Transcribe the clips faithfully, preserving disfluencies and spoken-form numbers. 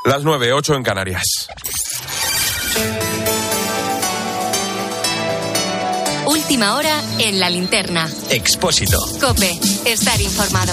Las nueve, ocho en Canarias. Última hora en La Linterna. Expósito. COPE. Estar informado.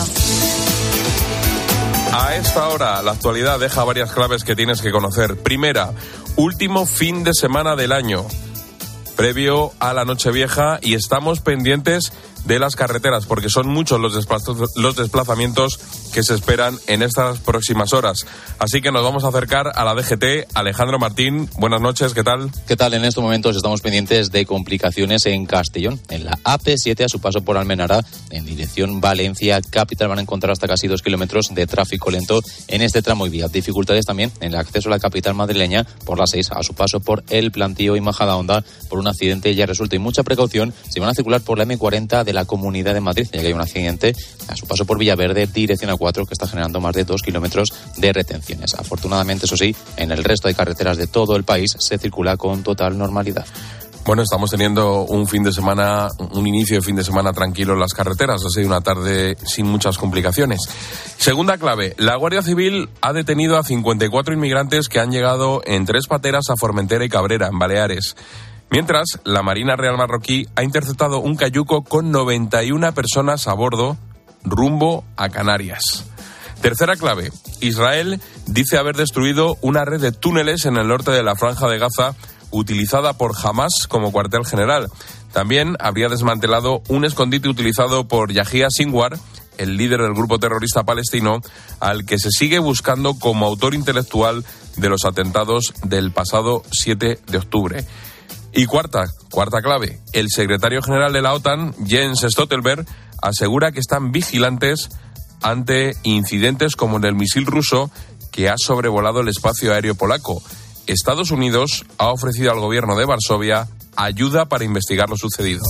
A esta hora, la actualidad deja varias claves que tienes que conocer. Primera, último fin de semana del año, previo a la Nochevieja, y estamos pendientes de las carreteras porque son muchos los desplaz- los desplazamientos que se esperan en estas próximas horas. Así que nos vamos a acercar a la D G T. Alejandro Martín, buenas noches, ¿qué tal? ¿Qué tal? En estos momentos estamos pendientes de complicaciones en Castellón. En la A P siete, a su paso por Almenara, en dirección Valencia capital, van a encontrar hasta casi dos kilómetros de tráfico lento en este tramo y vía. Dificultades también en el acceso a la capital madrileña por la seis, a su paso por El Plantío y Majadahonda, por un accidente ya resuelto. Y mucha precaución si van a circular por la eme cuarenta de la Comunidad de Madrid, ya que hay un accidente a su paso por Villaverde, dirección A cuatro, que está generando más de dos kilómetros de retenciones. Afortunadamente, eso sí, en el resto de carreteras de todo el país se circula con total normalidad. Bueno, estamos teniendo un fin de semana, un inicio de fin de semana tranquilo en las carreteras. Ha sido una tarde sin muchas complicaciones. Segunda clave, la Guardia Civil ha detenido a cincuenta y cuatro inmigrantes que han llegado en tres pateras a Formentera y Cabrera, en Baleares. Mientras, la Marina Real marroquí ha interceptado un cayuco con noventa y una personas a bordo, rumbo a Canarias. Tercera clave, Israel dice haber destruido una red de túneles en el norte de la Franja de Gaza utilizada por Hamas como cuartel general. También habría desmantelado un escondite utilizado por Yahya Sinwar, el líder del grupo terrorista palestino, al que se sigue buscando como autor intelectual de los atentados del pasado siete de octubre. Y cuarta, cuarta clave, el secretario general de la OTAN, Jens Stoltenberg, asegura que están vigilantes ante incidentes como el del misil ruso que ha sobrevolado el espacio aéreo polaco. Estados Unidos ha ofrecido al gobierno de Varsovia ayuda para investigar lo sucedido.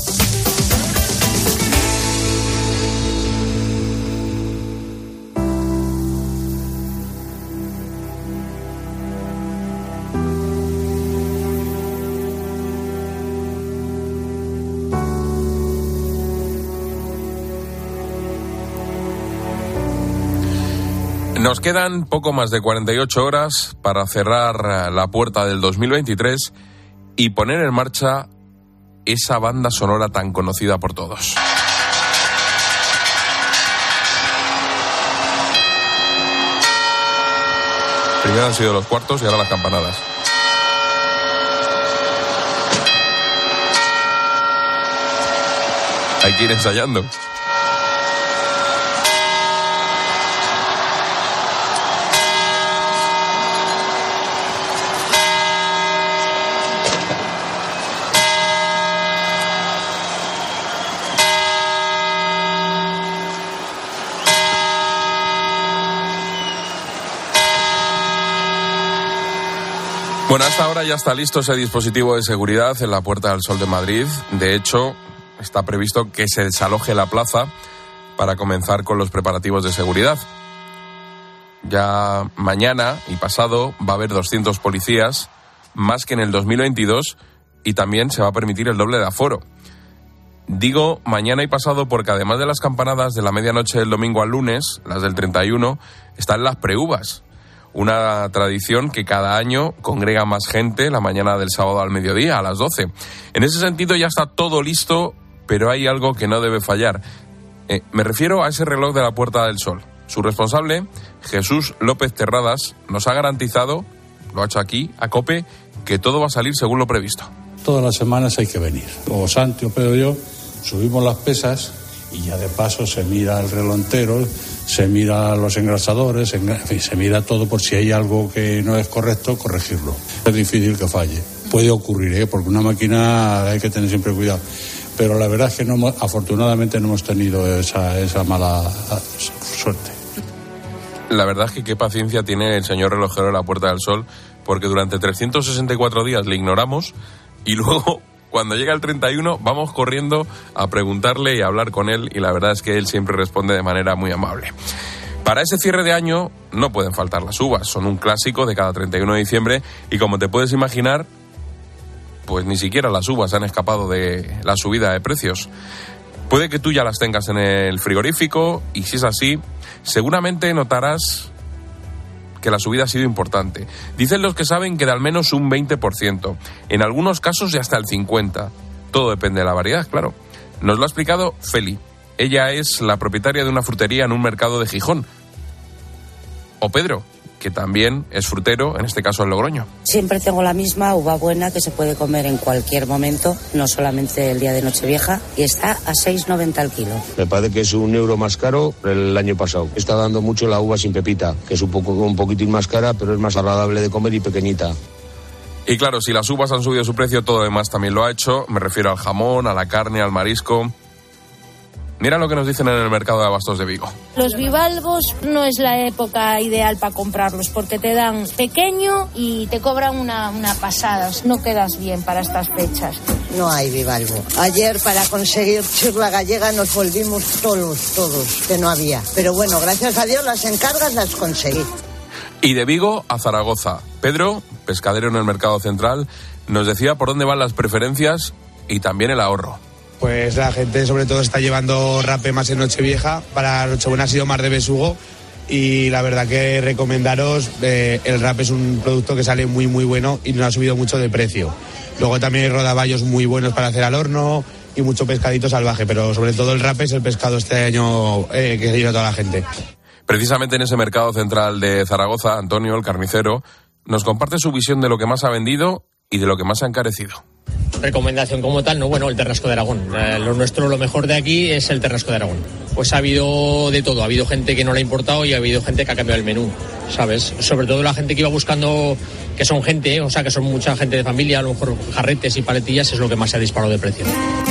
Nos quedan poco más de cuarenta y ocho horas para cerrar la puerta del dos mil veintitrés y poner en marcha esa banda sonora tan conocida por todos. Primero han sido los cuartos y ahora las campanadas. Hay que ir ensayando. Bueno, hasta ahora ya está listo ese dispositivo de seguridad en la Puerta del Sol de Madrid. De hecho, está previsto que se desaloje la plaza para comenzar con los preparativos de seguridad. Ya mañana y pasado va a haber doscientos policías, más que en el dos mil veintidós, y también se va a permitir el doble de aforo. Digo mañana y pasado porque además de las campanadas de la medianoche del domingo al lunes, las del treinta y uno, están las preuvas. Una tradición que cada año congrega más gente la mañana del sábado al mediodía, a las doce. En ese sentido ya está todo listo, pero hay algo que no debe fallar. Eh, me refiero a ese reloj de la Puerta del Sol. Su responsable, Jesús López Terradas, nos ha garantizado, lo ha hecho aquí, a COPE, que todo va a salir según lo previsto. Todas las semanas hay que venir. O Santi o Pedro y yo subimos las pesas y ya de paso se mira el reloj entero, se mira los engrasadores, en fin, se mira todo por si hay algo que no es correcto, corregirlo. Es difícil que falle. Puede ocurrir, ¿eh? Porque una máquina hay que tener siempre cuidado. Pero la verdad es que no, afortunadamente no hemos tenido esa, esa mala suerte. La verdad es que qué paciencia tiene el señor relojero de la Puerta del Sol, porque durante trescientos sesenta y cuatro días le ignoramos y luego, cuando llega el treinta y uno, vamos corriendo a preguntarle y a hablar con él, y la verdad es que él siempre responde de manera muy amable. Para ese cierre de año no pueden faltar las uvas, son un clásico de cada treinta y uno de diciembre, y como te puedes imaginar, pues ni siquiera las uvas han escapado de la subida de precios. Puede que tú ya las tengas en el frigorífico, y si es así, seguramente notarás que la subida ha sido importante. Dicen los que saben que de al menos un veinte por ciento, en algunos casos de hasta el cincuenta por ciento. Todo depende de la variedad, claro. Nos lo ha explicado Feli. Ella es la propietaria de una frutería en un mercado de Gijón. O Pedro, que también es frutero, en este caso en Logroño. Siempre tengo la misma uva buena que se puede comer en cualquier momento, no solamente el día de Nochevieja, y está a seis noventa al kilo. Me parece que es un euro más caro el año pasado. Está dando mucho la uva sin pepita, que es un poco un poquitín más cara, pero es más agradable de comer y pequeñita. Y claro, si las uvas han subido su precio, todo lo demás también lo ha hecho. Me refiero al jamón, a la carne, al marisco. Mira lo que nos dicen en el mercado de abastos de Vigo. Los bivalvos no es la época ideal para comprarlos porque te dan pequeño y te cobran una, una pasada. No quedas bien para estas fechas. No hay bivalvo. Ayer para conseguir chirla gallega nos volvimos todos, todos, que no había. Pero bueno, gracias a Dios las encargas las conseguí. Y de Vigo a Zaragoza. Pedro, pescadero en el mercado central, nos decía por dónde van las preferencias y también el ahorro. Pues la gente sobre todo está llevando rape más en Nochevieja. Para Nochebuena ha sido más de besugo y la verdad que recomendaros, eh, el rape es un producto que sale muy muy bueno y no ha subido mucho de precio. Luego también hay rodaballos muy buenos para hacer al horno y mucho pescadito salvaje, pero sobre todo el rape es el pescado este año eh, que se lleva toda la gente. Precisamente en ese mercado central de Zaragoza, Antonio, el carnicero, nos comparte su visión de lo que más ha vendido y de lo que más ha encarecido. Recomendación como tal, no, bueno, el Terrasco de Aragón. Eh, lo nuestro, lo mejor de aquí es el Terrasco de Aragón. Pues ha habido de todo, ha habido gente que no le ha importado y ha habido gente que ha cambiado el menú, ¿sabes? Sobre todo la gente que iba buscando, que son gente, o sea, que son mucha gente de familia, a lo mejor jarretes y paletillas es lo que más se ha disparado de precio.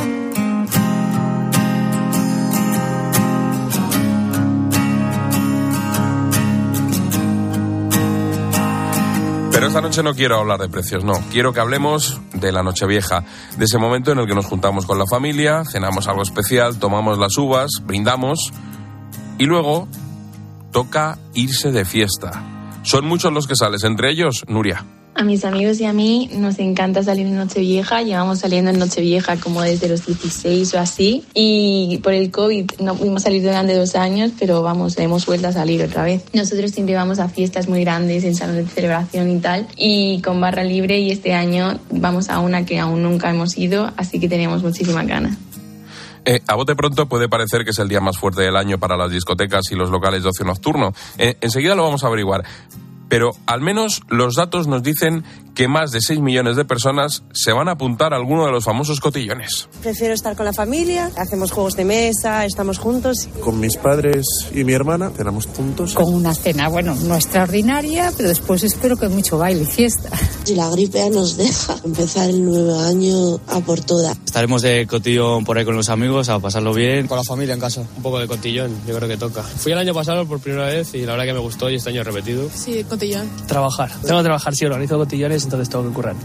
Pero esta noche no quiero hablar de precios, no. Quiero que hablemos de la Nochevieja, de ese momento en el que nos juntamos con la familia, cenamos algo especial, tomamos las uvas, brindamos y luego toca irse de fiesta. Son muchos los que sales, entre ellos Nuria. A mis amigos y a mí nos encanta salir en Nochevieja. Llevamos saliendo en Nochevieja como desde los dieciséis o así. Y por el COVID no pudimos salir durante dos años, pero vamos, hemos vuelto a salir otra vez. Nosotros siempre vamos a fiestas muy grandes, en salones de celebración y tal, y con barra libre, y este año vamos a una que aún nunca hemos ido, así que tenemos muchísimas ganas. Eh, a bote pronto puede parecer que es el día más fuerte del año para las discotecas y los locales de ocio nocturno. Eh, enseguida lo vamos a averiguar. Pero al menos los datos nos dicen que más de seis millones de personas se van a apuntar a alguno de los famosos cotillones. Prefiero estar con la familia, hacemos juegos de mesa, estamos juntos. Con mis padres y mi hermana cenamos juntos. Con una cena, bueno, no extraordinaria, pero después espero que mucho baile y fiesta. Si la gripe nos deja empezar el nuevo año a por todas. Estaremos de cotillón por ahí con los amigos a pasarlo bien. Con la familia en casa. Un poco de cotillón, yo creo que toca. Fui el año pasado por primera vez y la verdad que me gustó y este año he repetido. Sí, cotillón. Trabajar. Tengo que trabajar, sí, organizo cotillones, entonces tengo que currar.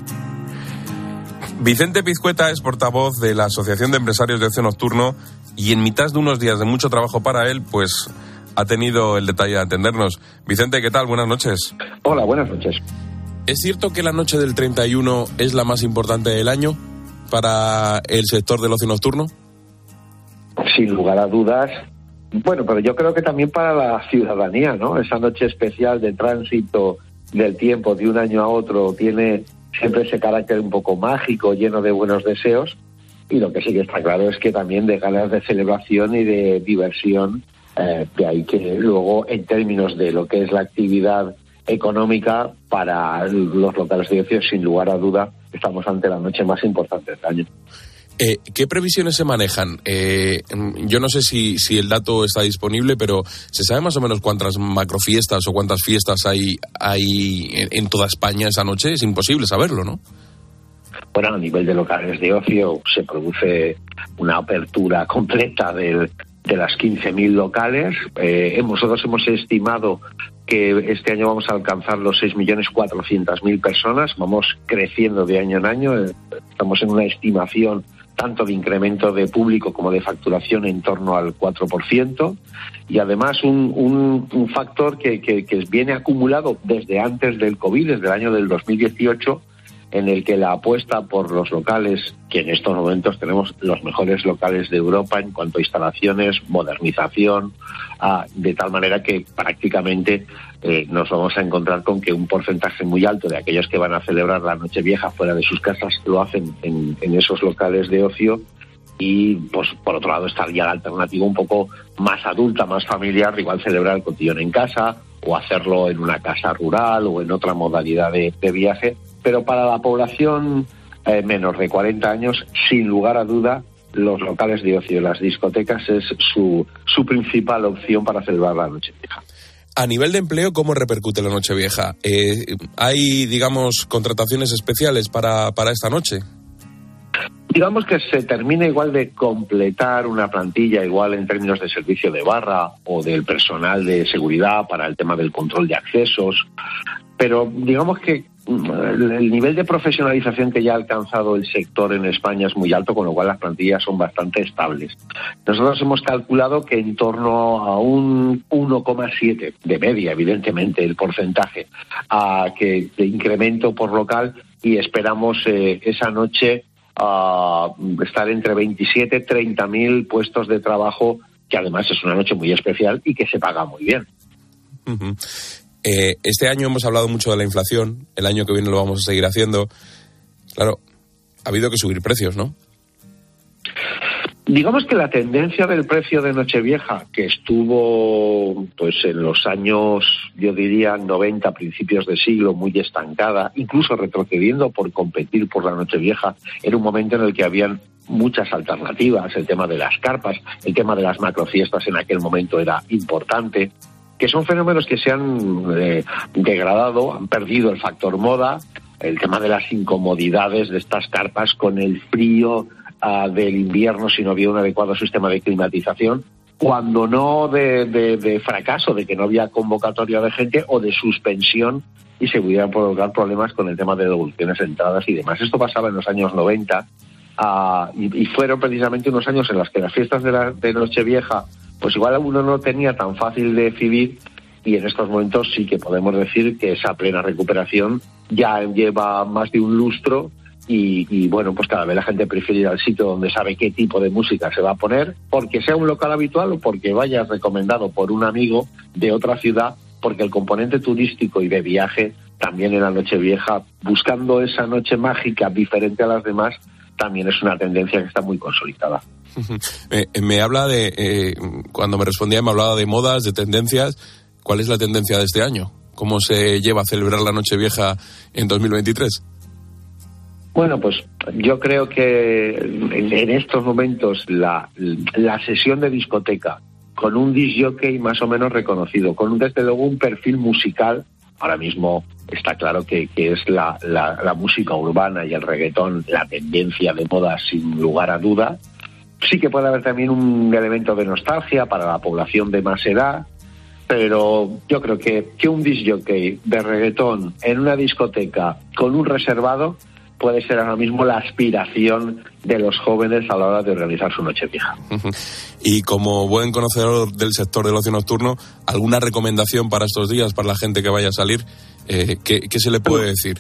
Vicente Pizcueta es portavoz de la Asociación de Empresarios de Ocio Nocturno y en mitad de unos días de mucho trabajo para él, pues ha tenido el detalle de atendernos. Vicente, ¿qué tal? Buenas noches. Hola, buenas noches. ¿Es cierto que la noche del treinta y uno es la más importante del año para el sector del ocio nocturno? Sin lugar a dudas. Bueno, pero yo creo que también para la ciudadanía, ¿no? Esa noche especial de tránsito del tiempo de un año a otro tiene siempre ese carácter un poco mágico, lleno de buenos deseos, y lo que sí que está claro es que también de ganas de celebración y de diversión, eh, de ahí que luego en términos de lo que es la actividad económica para los locales de ocio, sin lugar a duda, estamos ante la noche más importante del año. Eh, ¿Qué previsiones se manejan? Eh, yo no sé si, si el dato está disponible, pero ¿se sabe más o menos cuántas macrofiestas o cuántas fiestas hay, hay en, en toda España esa noche? Es imposible saberlo, ¿no? Bueno, a nivel de locales de ocio se produce una apertura completa del, de las quince mil locales. Eh, nosotros hemos estimado que este año vamos a alcanzar los seis millones cuatrocientas mil personas. Vamos creciendo de año en año. Estamos en una estimación tanto de incremento de público como de facturación en torno al cuatro por ciento, y además un, un, un factor que, que, que viene acumulado desde antes del COVID, desde el año del dos mil dieciocho, en el que la apuesta por los locales, que en estos momentos tenemos los mejores locales de Europa en cuanto a instalaciones, modernización, ah, de tal manera que prácticamente eh, nos vamos a encontrar con que un porcentaje muy alto de aquellos que van a celebrar la Nochevieja fuera de sus casas lo hacen en, en esos locales de ocio. Y, pues, por otro lado, estaría la alternativa un poco más adulta, más familiar, igual celebrar el cotillón en casa o hacerlo en una casa rural o en otra modalidad de, de viaje. Pero para la población eh, menos de cuarenta años, sin lugar a duda, los locales de ocio y las discotecas es su, su principal opción para celebrar la Nochevieja. A nivel de empleo, ¿cómo repercute la Nochevieja? Eh, ¿Hay, digamos, contrataciones especiales para, para esta noche? Digamos que se termina igual de completar una plantilla igual en términos de servicio de barra o del personal de seguridad para el tema del control de accesos, pero digamos que el nivel de profesionalización que ya ha alcanzado el sector en España es muy alto, con lo cual las plantillas son bastante estables. Nosotros hemos calculado que en torno a un uno coma siete de media, evidentemente, el porcentaje a que de incremento por local, y esperamos eh, esa noche a uh, estar entre veintisiete y treinta mil puestos de trabajo, que además es una noche muy especial y que se paga muy bien. Uh-huh. Eh, este año hemos hablado mucho de la inflación, el año que viene lo vamos a seguir haciendo. Claro, ha habido que subir precios, ¿no? Digamos que la tendencia del precio de Nochevieja, que estuvo pues en los años, yo diría, noventa, principios de siglo, muy estancada, incluso retrocediendo por competir por la Nochevieja, era un momento en el que habían muchas alternativas, el tema de las carpas, el tema de las macrofiestas en aquel momento era importante, que son fenómenos que se han eh, degradado, han perdido el factor moda, el tema de las incomodidades de estas carpas con el frío Uh, del invierno si no había un adecuado sistema de climatización, cuando no de, de, de fracaso, de que no había convocatoria de gente o de suspensión y se pudieran provocar problemas con el tema de devoluciones, entradas y demás. Esto pasaba en los años noventa uh, y, y fueron precisamente unos años en los que las fiestas de, la, de Nochevieja pues igual uno no tenía tan fácil de decidir, y en estos momentos sí que podemos decir que esa plena recuperación ya lleva más de un lustro. Y, y bueno, pues cada vez la gente prefiere ir al sitio donde sabe qué tipo de música se va a poner, porque sea un local habitual o porque vaya recomendado por un amigo de otra ciudad, porque el componente turístico y de viaje también en la Nochevieja, buscando esa noche mágica diferente a las demás, también es una tendencia que está muy consolidada. me, me habla de, eh, cuando me respondía me hablaba de modas, de tendencias. ¿Cuál es la tendencia de este año? ¿Cómo se lleva a celebrar la Nochevieja en dos mil veintitrés? Bueno, pues yo creo que en, en estos momentos la, la sesión de discoteca con un disc jockey más o menos reconocido, con un, desde luego un perfil musical, ahora mismo está claro que, que es la, la, la música urbana y el reggaetón la tendencia de moda sin lugar a duda. Sí que puede haber también un elemento de nostalgia para la población de más edad, pero yo creo que, que un disc jockey de reggaetón en una discoteca con un reservado puede ser ahora mismo la aspiración de los jóvenes a la hora de organizar su Nochevieja. Y como buen conocedor del sector del ocio nocturno, ¿alguna recomendación para estos días, para la gente que vaya a salir? Eh, ¿qué, ¿Qué se le puede decir?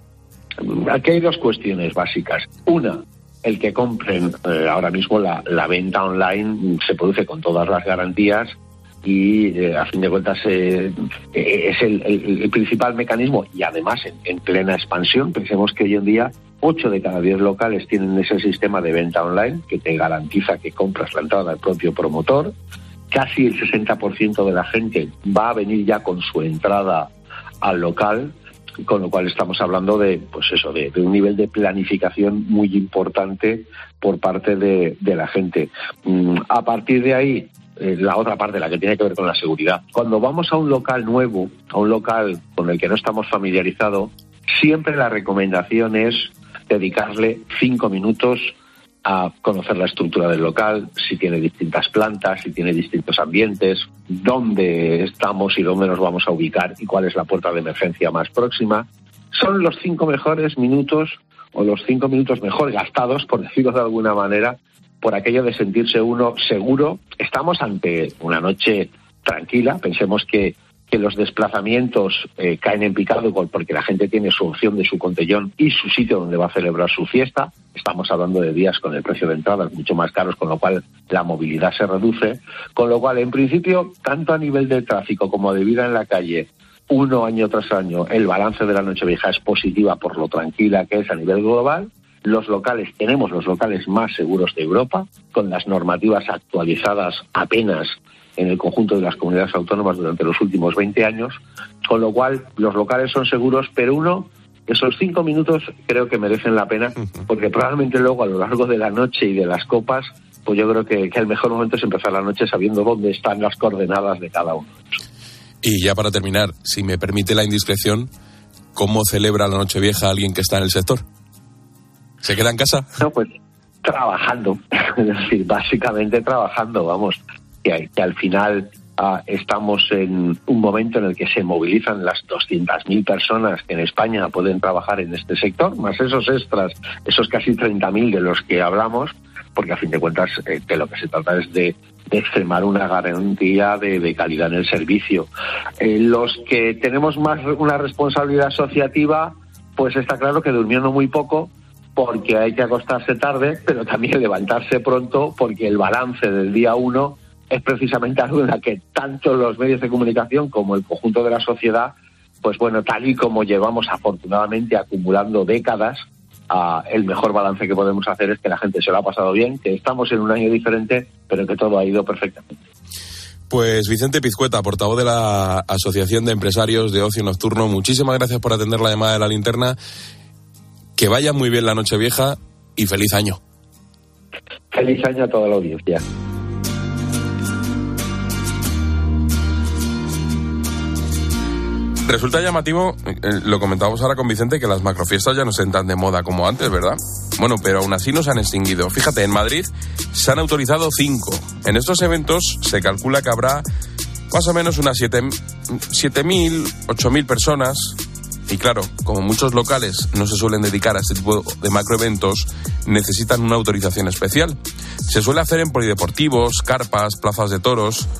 Aquí hay dos cuestiones básicas. Una, el que compren eh, ahora mismo la, la venta online se produce con todas las garantías y eh, a fin de cuentas eh, eh, es el, el, el principal mecanismo, y además en, en plena expansión. Pensemos que hoy en día ocho de cada diez locales tienen ese sistema de venta online que te garantiza que compras la entrada del propio promotor. Casi el sesenta por ciento de la gente va a venir ya con su entrada al local, con lo cual estamos hablando de, pues eso, de, de un nivel de planificación muy importante por parte de, de la gente. Mm, a partir de ahí, eh, la otra parte, la que tiene que ver con la seguridad. Cuando vamos a un local nuevo, a un local con el que no estamos familiarizados, siempre la recomendación es dedicarle cinco minutos a conocer la estructura del local, si tiene distintas plantas, si tiene distintos ambientes, dónde estamos y dónde nos vamos a ubicar y cuál es la puerta de emergencia más próxima. Son los cinco mejores minutos o los cinco minutos mejor gastados, por decirlo de alguna manera, por aquello de sentirse uno seguro. Estamos ante una noche tranquila. Pensemos que que los desplazamientos eh, caen en picado porque la gente tiene su opción de su cotillón y su sitio donde va a celebrar su fiesta. Estamos hablando de días con el precio de entradas mucho más caros, con lo cual la movilidad se reduce. Con lo cual, en principio, tanto a nivel de tráfico como de vida en la calle, uno año tras año, el balance de la Nochevieja es positiva por lo tranquila que es a nivel global. Los locales, tenemos los locales más seguros de Europa, con las normativas actualizadas apenas en el conjunto de las comunidades autónomas durante los últimos veinte años, con lo cual los locales son seguros, pero uno, esos cinco minutos creo que merecen la pena, porque probablemente luego a lo largo de la noche y de las copas, pues yo creo que, que el mejor momento es empezar la noche sabiendo dónde están las coordenadas de cada uno. Y ya para terminar, si me permite la indiscreción, ¿cómo celebra la Nochevieja alguien que está en el sector? ¿Se queda en casa? No, pues trabajando, es decir, básicamente trabajando, vamos. Que, que al final uh, estamos en un momento en el que se movilizan las doscientas mil personas que en España pueden trabajar en este sector, más esos extras, esos casi treinta mil de los que hablamos, porque a fin de cuentas eh, de lo que se trata es de, de extremar una garantía de, de calidad en el servicio. Eh, los que tenemos más una responsabilidad asociativa, pues está claro que durmiendo muy poco, porque hay que acostarse tarde, pero también levantarse pronto, porque el balance del día uno es precisamente algo en la que tanto los medios de comunicación como el conjunto de la sociedad, pues bueno, tal y como llevamos afortunadamente acumulando décadas, uh, el mejor balance que podemos hacer es que la gente se lo ha pasado bien, que estamos en un año diferente, pero que todo ha ido perfectamente. Pues Vicente Pizcueta, portavoz de la Asociación de Empresarios de Ocio Nocturno, muchísimas gracias por atender la llamada de la linterna. Que vaya muy bien la Nochevieja y feliz año. Feliz año a toda la audiencia. Resulta llamativo, eh, lo comentábamos ahora con Vicente, que las macrofiestas ya no están tan de moda como antes, ¿verdad? Bueno, pero aún así no se han extinguido. Fíjate, en Madrid se han autorizado cinco. En estos eventos se calcula que habrá más o menos unas siete mil, ocho mil personas. Y claro, como muchos locales no se suelen dedicar a este tipo de macroeventos, necesitan una autorización especial. Se suele hacer en polideportivos, carpas, plazas de toros,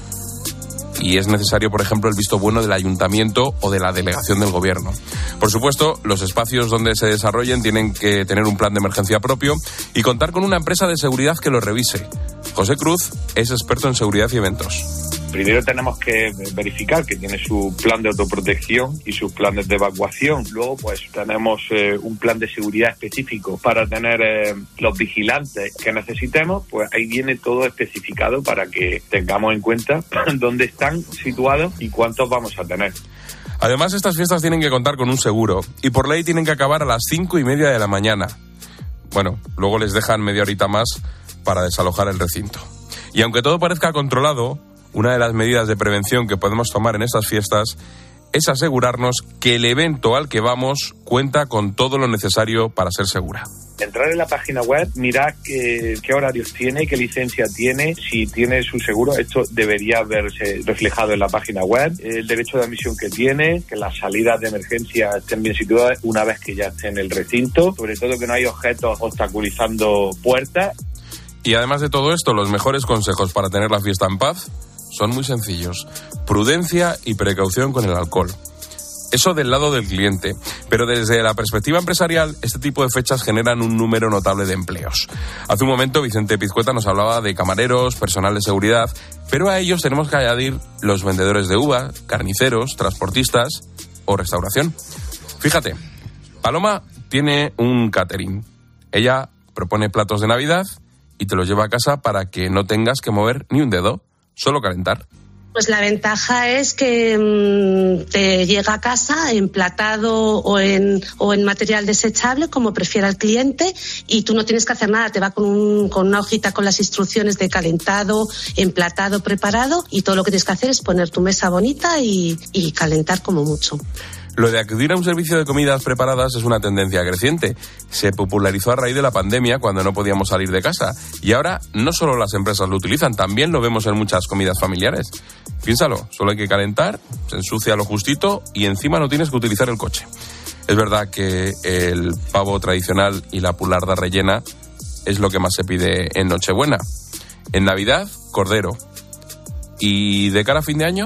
y es necesario, por ejemplo, el visto bueno del ayuntamiento o de la delegación del gobierno. Por supuesto, los espacios donde se desarrollen tienen que tener un plan de emergencia propio y contar con una empresa de seguridad que lo revise. José Cruz es experto en seguridad y eventos. Primero tenemos que verificar que tiene su plan de autoprotección y sus planes de evacuación. Luego, pues tenemos eh, un plan de seguridad específico para tener eh, los vigilantes que necesitemos. Pues ahí viene todo especificado para que tengamos en cuenta dónde están situados y cuántos vamos a tener. Además, estas fiestas tienen que contar con un seguro y por ley tienen que acabar a las cinco y media de la mañana. Bueno, luego les dejan media horita más para desalojar el recinto. Y aunque todo parezca controlado, una de las medidas de prevención que podemos tomar en estas fiestas es asegurarnos que el evento al que vamos cuenta con todo lo necesario para ser segura. Entrar en la página web, mirar qué, qué horarios tiene, qué licencia tiene, si tiene su seguro. Esto debería verse reflejado en la página web. El derecho de admisión que tiene, que las salidas de emergencia estén bien situadas una vez que ya esté en el recinto. Sobre todo que no hay objetos obstaculizando puertas. Y además de todo esto, los mejores consejos para tener la fiesta en paz son muy sencillos. Prudencia y precaución con el alcohol. Eso del lado del cliente. Pero desde la perspectiva empresarial, este tipo de fechas generan un número notable de empleos. Hace un momento Vicente Pizcueta nos hablaba de camareros, personal de seguridad, pero a ellos tenemos que añadir los vendedores de uva, carniceros, transportistas o restauración. Fíjate, Paloma tiene un catering. Ella propone platos de Navidad y te los lleva a casa para que no tengas que mover ni un dedo. Solo calentar. Pues la ventaja es que mmm, te llega a casa emplatado o en, o en material desechable, como prefiera el cliente, y tú no tienes que hacer nada. Te va con, un, con una hojita con las instrucciones de calentado, emplatado, preparado, y todo lo que tienes que hacer es poner tu mesa bonita y, y calentar como mucho. Lo de acudir a un servicio de comidas preparadas es una tendencia creciente. Se popularizó a raíz de la pandemia cuando no podíamos salir de casa. Y ahora no solo las empresas lo utilizan, también lo vemos en muchas comidas familiares. Piénsalo, solo hay que calentar, se ensucia lo justito y encima no tienes que utilizar el coche. Es verdad que el pavo tradicional y la pularda rellena es lo que más se pide en Nochebuena. En Navidad, cordero. Y de cara a fin de año,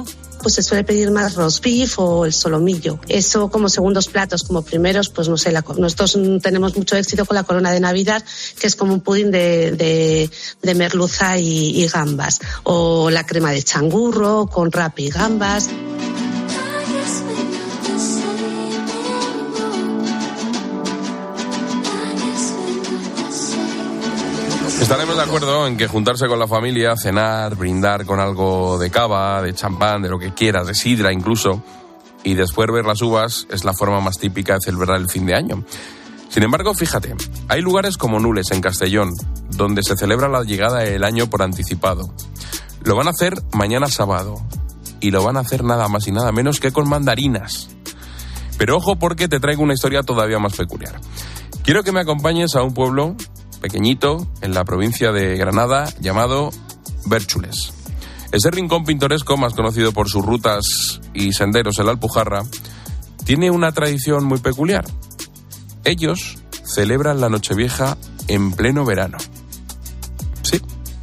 pues se suele pedir más roast beef o el solomillo. Eso como segundos platos, como primeros, pues no sé, la, nosotros tenemos mucho éxito con la corona de Navidad, que es como un pudding de, de, de merluza y, y gambas, o la crema de changurro con rape y gambas. Estaremos de acuerdo en que juntarse con la familia, cenar, brindar con algo de cava, de champán, de lo que quieras, de sidra incluso, y después ver las uvas es la forma más típica de celebrar el fin de año. Sin embargo, fíjate, hay lugares como Nules, en Castellón, donde se celebra la llegada del año por anticipado. Lo van a hacer mañana sábado, y lo van a hacer nada más y nada menos que con mandarinas. Pero ojo, porque te traigo una historia todavía más peculiar. Quiero que me acompañes a un pueblo pequeñito en la provincia de Granada llamado Bérchules. Ese rincón pintoresco, más conocido por sus rutas y senderos en la Alpujarra, tiene una tradición muy peculiar. Ellos celebran la Nochevieja en pleno verano. Sí.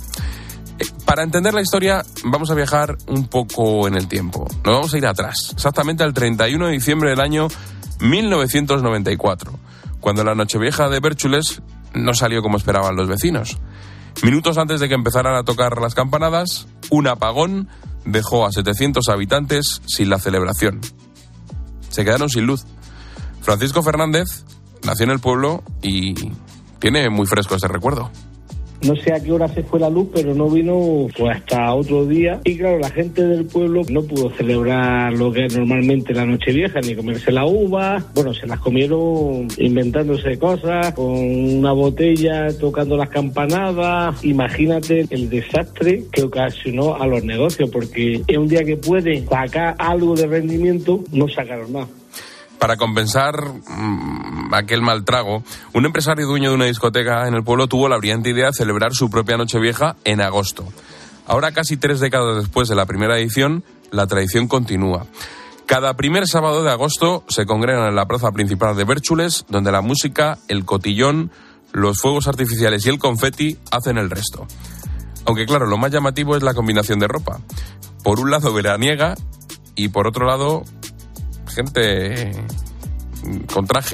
Para entender la historia vamos a viajar un poco en el tiempo. Nos vamos a ir atrás, exactamente al treinta y uno de diciembre del año mil novecientos noventa y cuatro, cuando la Nochevieja de Bérchules no salió como esperaban los vecinos. Minutos antes de que empezaran a tocar las campanadas, un apagón dejó a setecientos habitantes sin la celebración. Se quedaron sin luz. Francisco Fernández nació en el pueblo y tiene muy fresco ese recuerdo. No sé a qué hora se fue la luz, pero no vino pues hasta otro día. Y claro, la gente del pueblo no pudo celebrar lo que es normalmente la Nochevieja, ni comerse la uva. Bueno, se las comieron inventándose cosas, con una botella, tocando las campanadas. Imagínate el desastre que ocasionó a los negocios, porque en un día que puede sacar algo de rendimiento, no sacaron nada. Para compensar mmm, aquel mal trago, un empresario dueño de una discoteca en el pueblo tuvo la brillante idea de celebrar su propia Nochevieja en agosto. Ahora, casi tres décadas después de la primera edición, la tradición continúa. Cada primer sábado de agosto se congregan en la plaza principal de Bérchules, donde la música, el cotillón, los fuegos artificiales y el confeti hacen el resto. Aunque claro, lo más llamativo es la combinación de ropa. Por un lado veraniega y por otro lado gente con traje.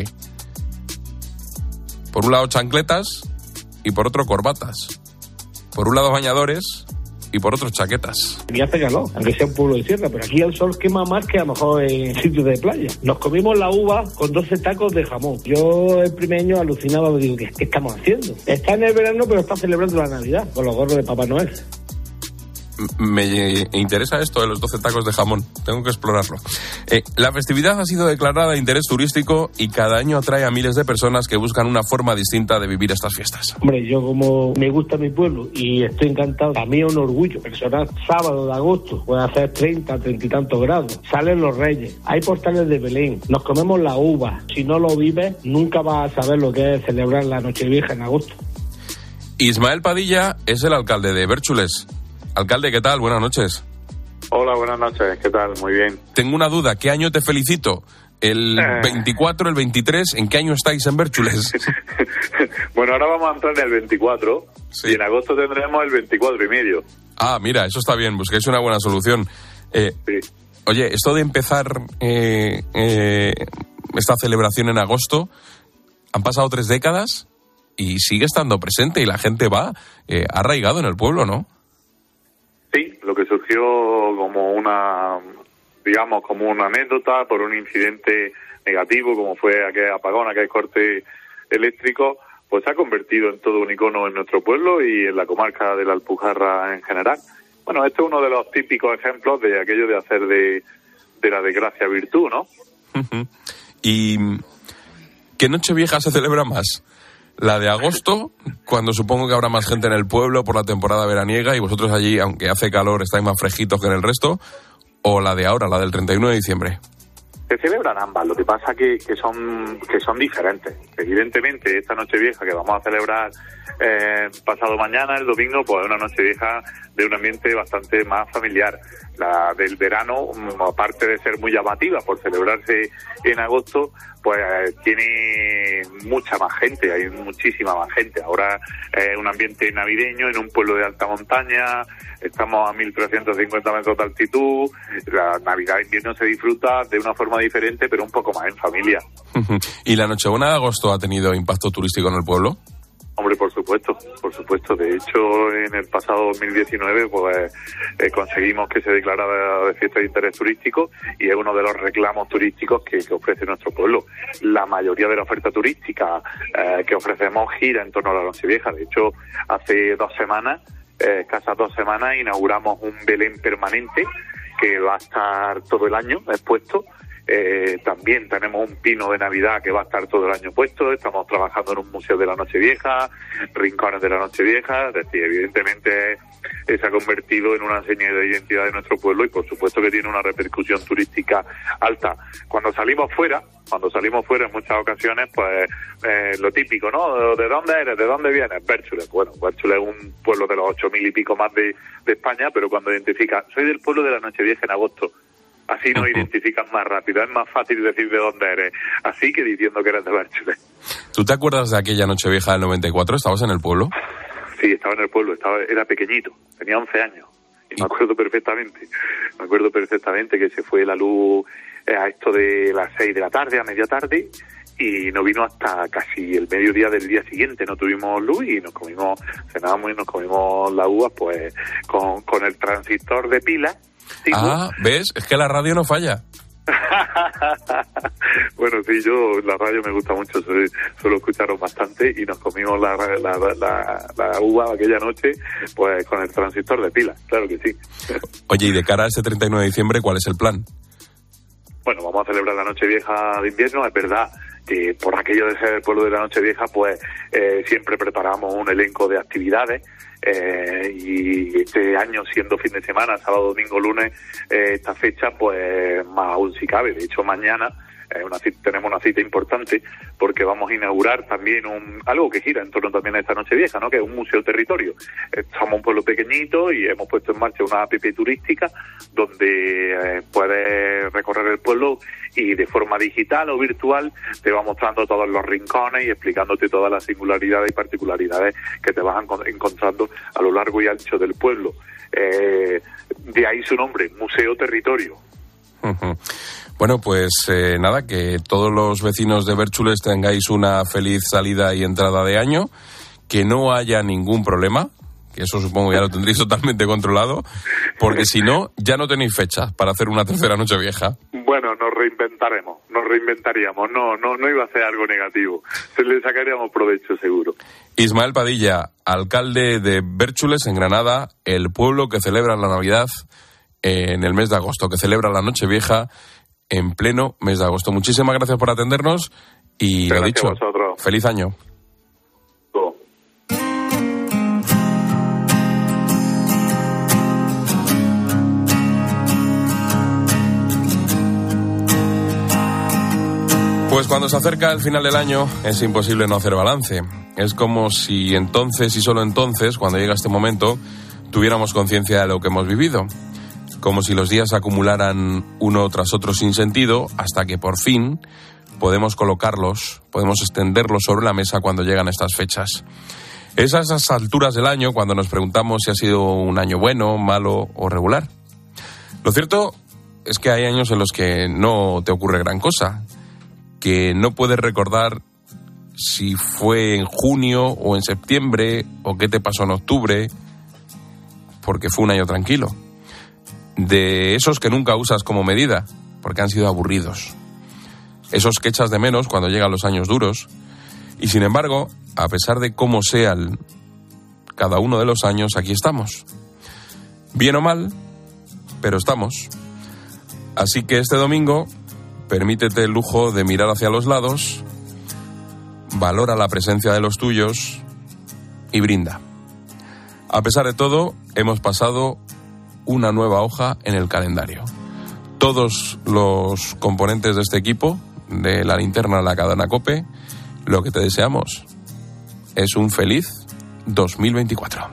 Por un lado chancletas y por otro corbatas. Por un lado bañadores y por otro chaquetas. Aquí hace calor, aunque sea un pueblo de sierra, pero aquí el sol quema más que a lo mejor en sitios de playa. Nos comimos la uva con doce tacos de jamón. Yo el primer año alucinaba, me digo, ¿qué, qué estamos haciendo? Está en el verano, pero está celebrando la Navidad con los gorros de Papá Noel. Me interesa esto de los doce tacos de jamón. Tengo que explorarlo. Eh, la festividad ha sido declarada de interés turístico y cada año atrae a miles de personas que buscan una forma distinta de vivir estas fiestas. Hombre, yo como me gusta mi pueblo y estoy encantado, a mí es un orgullo personal. Sábado de agosto puede hacer treinta, treinta y tantos grados. Salen los reyes, hay portales de Belén, nos comemos la uva. Si no lo vives, nunca vas a saber lo que es celebrar la Nochevieja en agosto. Ismael Padilla es el alcalde de Bérchules. Alcalde, ¿qué tal? Buenas noches. Hola, buenas noches. ¿Qué tal? Muy bien. Tengo una duda. ¿Qué año te felicito? ¿El eh. veinticuatro, el veintitrés? ¿En qué año estáis en Bérchules? Bueno, ahora vamos a entrar en el veinticuatro, sí. Y en agosto tendremos el veinticuatro y medio. Ah, mira, eso está bien. Busquéis una buena solución. Eh, sí. Oye, esto de empezar eh, eh, esta celebración en agosto, han pasado tres décadas y sigue estando presente y la gente va eh, arraigado en el pueblo, ¿no? Sí, lo que surgió como una, digamos, como una anécdota por un incidente negativo, como fue aquel apagón, aquel corte eléctrico, pues se ha convertido en todo un icono en nuestro pueblo y en la comarca de la Alpujarra en general. Bueno, este es uno de los típicos ejemplos de aquello de hacer de, de la desgracia virtud, ¿no? ¿Y qué Nochevieja se celebra más? La de agosto, cuando supongo que habrá más gente en el pueblo por la temporada veraniega y vosotros allí, aunque hace calor, estáis más fresquitos que en el resto, o la de ahora, la del treinta y uno de diciembre. Se celebran ambas, lo que pasa que, que son que son diferentes. Evidentemente, esta Nochevieja que vamos a celebrar eh, pasado mañana, el domingo, pues es una Nochevieja de un ambiente bastante más familiar. La del verano, aparte de ser muy llamativa por celebrarse en agosto, pues tiene mucha más gente, hay muchísima más gente. Ahora es eh, un ambiente navideño en un pueblo de alta montaña, estamos a mil trescientos cincuenta metros de altitud, la Navidad e invierno se disfruta de una forma diferente, pero un poco más en familia. ¿Y la Nochebuena de agosto ha tenido impacto turístico en el pueblo? Hombre, por supuesto, por supuesto. De hecho, en el pasado dos mil diecinueve, pues eh, conseguimos que se declarara de fiesta de interés turístico y es uno de los reclamos turísticos que, que ofrece nuestro pueblo. La mayoría de la oferta turística eh, que ofrecemos gira en torno a la Nochevieja. De hecho, hace dos semanas, eh, escasas dos semanas, inauguramos un Belén permanente que va a estar todo el año expuesto. Eh, también tenemos un pino de Navidad que va a estar todo el año puesto. Estamos trabajando en un museo de la Nochevieja, rincones de la Nochevieja. Es decir, evidentemente eh, se ha convertido en una seña de identidad de nuestro pueblo y por supuesto que tiene una repercusión turística alta. Cuando salimos fuera, cuando salimos fuera en muchas ocasiones, pues eh, lo típico, ¿no? ¿De dónde eres? ¿De dónde vienes? Bérchules. Bueno, Bérchules es un pueblo de los ocho mil y pico más de, de España, pero cuando identifica, soy del pueblo de la Nochevieja en agosto. Así nos identifican más rápido, es más fácil decir de dónde eres, así que diciendo que eres de Bérchules. ¿Tú te acuerdas de aquella Nochevieja del noventa y cuatro? ¿Estabas en el pueblo? Sí, estaba en el pueblo, estaba era pequeñito, tenía once años, y me acuerdo perfectamente, me acuerdo perfectamente que se fue la luz a esto de las seis de la tarde, a media tarde, y no vino hasta casi el mediodía del día siguiente, no tuvimos luz y nos comimos, cenábamos y nos comimos las uvas pues con, con el transistor de pila. Ah, ¿ves? Es que la radio no falla. Bueno, sí, yo la radio me gusta mucho, suelo, suelo escucharos bastante y nos comimos la, la, la, la, la uva aquella noche pues con el transistor de pila, claro que sí. Oye, y de cara a este treinta y nueve de diciembre, ¿cuál es el plan? Bueno, vamos a celebrar la Nochevieja de invierno, es verdad que por aquello de ser el pueblo de la Nochevieja, pues eh, siempre preparamos un elenco de actividades. Eh, y este año siendo fin de semana, sábado, domingo, lunes, eh, esta fecha pues más aún si cabe. De hecho mañana eh, una cita, tenemos una cita importante porque vamos a inaugurar también un algo que gira en torno también a esta Nochevieja, ¿no? Que es un museo territorio. Eh, somos un pueblo pequeñito y hemos puesto en marcha una app turística donde eh, puedes recorrer el pueblo y de forma digital o virtual te va mostrando todos los rincones y explicándote todas las singularidades y particularidades que te vas encontrando a lo largo y ancho del pueblo. Eh, de ahí su nombre, Museo Territorio. Uh-huh. Bueno, pues eh, nada, que todos los vecinos de Bérchules tengáis una feliz salida y entrada de año, que no haya ningún problema, que eso supongo ya lo tendréis totalmente controlado, porque si no, ya no tenéis fecha para hacer una tercera Nochevieja. Bueno, nos reinventaremos, nos reinventaríamos, no, no, no iba a ser algo negativo, se le sacaríamos provecho seguro. Ismael Padilla, alcalde de Bérchules, en Granada, el pueblo que celebra la Navidad en el mes de agosto, que celebra la Nochevieja en pleno mes de agosto. Muchísimas gracias por atendernos y lo dicho, feliz año. Pues cuando se acerca el final del año es imposible no hacer balance. Es como si entonces y solo entonces, cuando llega este momento, tuviéramos conciencia de lo que hemos vivido. Como si los días se acumularan uno tras otro sin sentido, hasta que por fin podemos colocarlos, podemos extenderlos sobre la mesa cuando llegan estas fechas. Es a esas alturas del año cuando nos preguntamos si ha sido un año bueno, malo o regular. Lo cierto es que hay años en los que no te ocurre gran cosa, que no puedes recordar si fue en junio o en septiembre o qué te pasó en octubre, porque fue un año tranquilo. De esos que nunca usas como medida, porque han sido aburridos. Esos que echas de menos cuando llegan los años duros. Y sin embargo, a pesar de cómo sean cada uno de los años, aquí estamos. Bien o mal, pero estamos. Así que este domingo, permítete el lujo de mirar hacia los lados, valora la presencia de los tuyos y brinda. A pesar de todo, hemos pasado una nueva hoja en el calendario. todos los componentes de este equipo, de la linterna a la cadena COPE, lo que te deseamos es un feliz dos mil veinticuatro.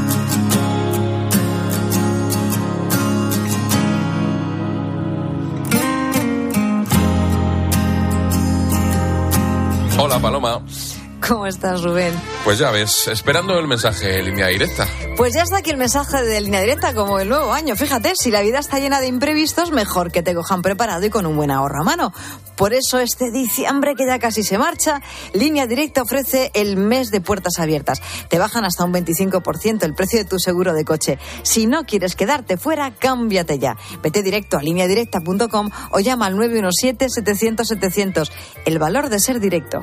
Hola, Paloma. ¿Cómo estás, Rubén? Pues ya ves, esperando el mensaje de Línea Directa. Pues ya está aquí el mensaje de Línea Directa, como el nuevo año. Fíjate, si la vida está llena de imprevistos, mejor que te cojan preparado y con un buen ahorro a mano. Por eso este diciembre, que ya casi se marcha, Línea Directa ofrece el mes de puertas abiertas. Te bajan hasta un veinticinco por ciento el precio de tu seguro de coche. Si no quieres quedarte fuera, cámbiate ya. Vete directo a línea directa punto com o llama al nueve uno siete, setecientos, setecientos. El valor de ser directo.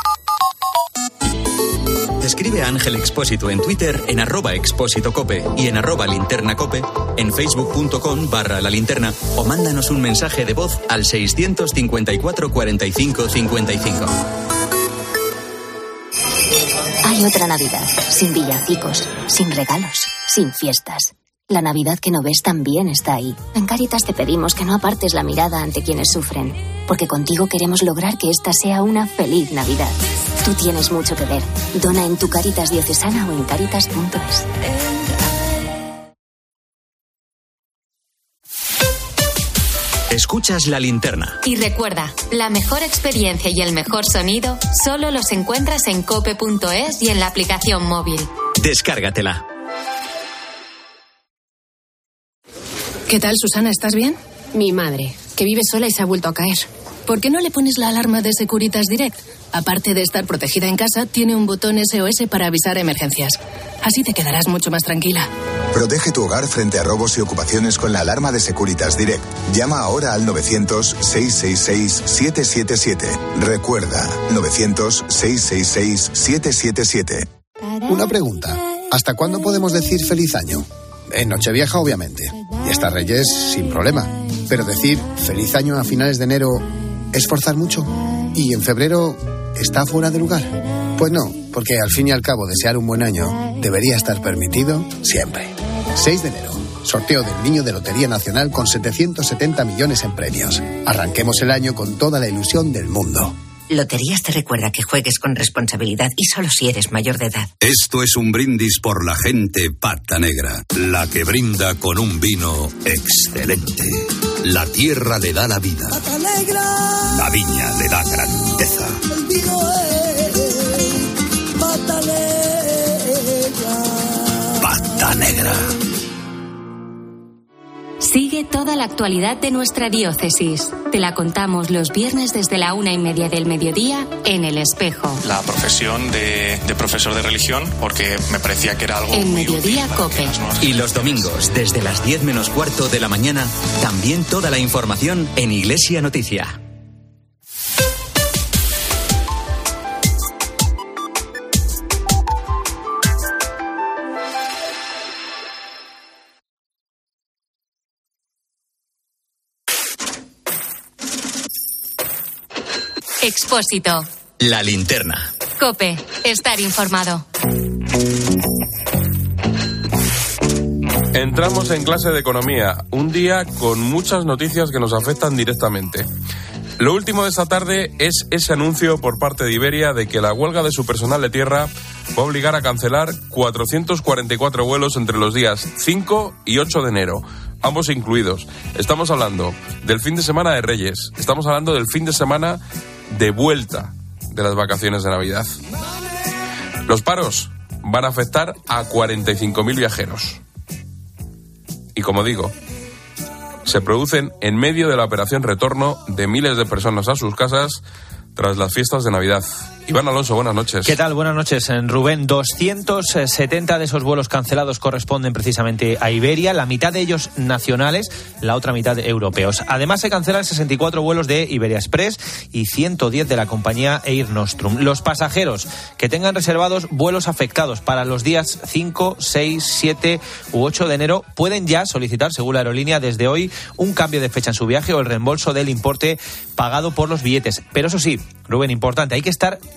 Escribe a Ángel Expósito en Twitter en arroba expósito cope y en arroba linterna cope, en facebook punto com barra la linterna, o mándanos un mensaje de voz al seiscientos cincuenta y cuatro, cuarenta y cinco, cincuenta y cinco. Hay otra Navidad, sin villancicos, sin regalos, sin fiestas. La Navidad que no ves también está ahí. En Cáritas te pedimos que no apartes la mirada ante quienes sufren, porque contigo queremos lograr que esta sea una feliz Navidad. Tú tienes mucho que ver. Dona en tu Cáritas diocesana o en cáritas punto es. Escuchas La Linterna. Y recuerda, la mejor experiencia y el mejor sonido solo los encuentras en cope punto es y en la aplicación móvil. Descárgatela. ¿Qué tal, Susana? ¿Estás bien? Mi madre, que vive sola y se ha vuelto a caer. ¿Por qué no le pones la alarma de Securitas Direct? Aparte de estar protegida en casa, tiene un botón S O S para avisar emergencias. Así te quedarás mucho más tranquila. Protege tu hogar frente a robos y ocupaciones con la alarma de Securitas Direct. Llama ahora al novecientos, seiscientos sesenta y seis, setecientos setenta y siete. Recuerda, novecientos, seiscientos sesenta y seis, setecientos setenta y siete. Una pregunta. ¿Hasta cuándo podemos decir feliz año? En Nochevieja, obviamente. Y hasta Reyes, sin problema. Pero decir feliz año a finales de enero es forzar mucho. ¿Y en febrero está fuera de lugar? Pues no, porque al fin y al cabo desear un buen año debería estar permitido siempre. seis de enero, sorteo del Niño de Lotería Nacional con setecientos setenta millones en premios. Arranquemos el año con toda la ilusión del mundo. Loterías te recuerda que juegues con responsabilidad y solo si eres mayor de edad. Esto es un brindis por la gente Pata Negra, la que brinda con un vino excelente. La tierra le da la vida. Pata Negra. La viña le da grandeza. El vino es Pata Negra. Pata Negra. Sigue toda la actualidad de nuestra diócesis. Te la contamos los viernes desde la una y media del mediodía en El Espejo. La profesión de, de profesor de religión, porque me parecía que era algo en muy Mediodía útil Cope. Y los domingos, desde las diez menos cuarto de la mañana, también toda la información en Iglesia Noticia. Expósito. La Linterna. COPE. Estar informado. Entramos en clase de economía, un día con muchas noticias que nos afectan directamente. Lo último de esta tarde es ese anuncio por parte de Iberia de que la huelga de su personal de tierra va a obligar a cancelar cuatrocientos cuarenta y cuatro vuelos entre los días cinco y ocho de enero, ambos incluidos. Estamos hablando del fin de semana de Reyes, estamos hablando del fin de semana de vuelta de las vacaciones de Navidad. Los paros van a afectar a cuarenta y cinco mil viajeros. Y como digo, se producen en medio de la operación retorno de miles de personas a sus casas tras las fiestas de Navidad. Iván Alonso, buenas noches. ¿Qué tal? Buenas noches, Rubén. doscientos setenta de esos vuelos cancelados corresponden precisamente a Iberia, la mitad de ellos nacionales, la otra mitad europeos. Además, se cancelan sesenta y cuatro vuelos de Iberia Express y ciento diez de la compañía Air Nostrum. Los pasajeros que tengan reservados vuelos afectados para los días cinco, seis, siete u ocho de enero pueden ya solicitar, según la aerolínea, desde hoy un cambio de fecha en su viaje o el reembolso del importe pagado por los billetes. Pero eso sí, Rubén, importante, hay que estar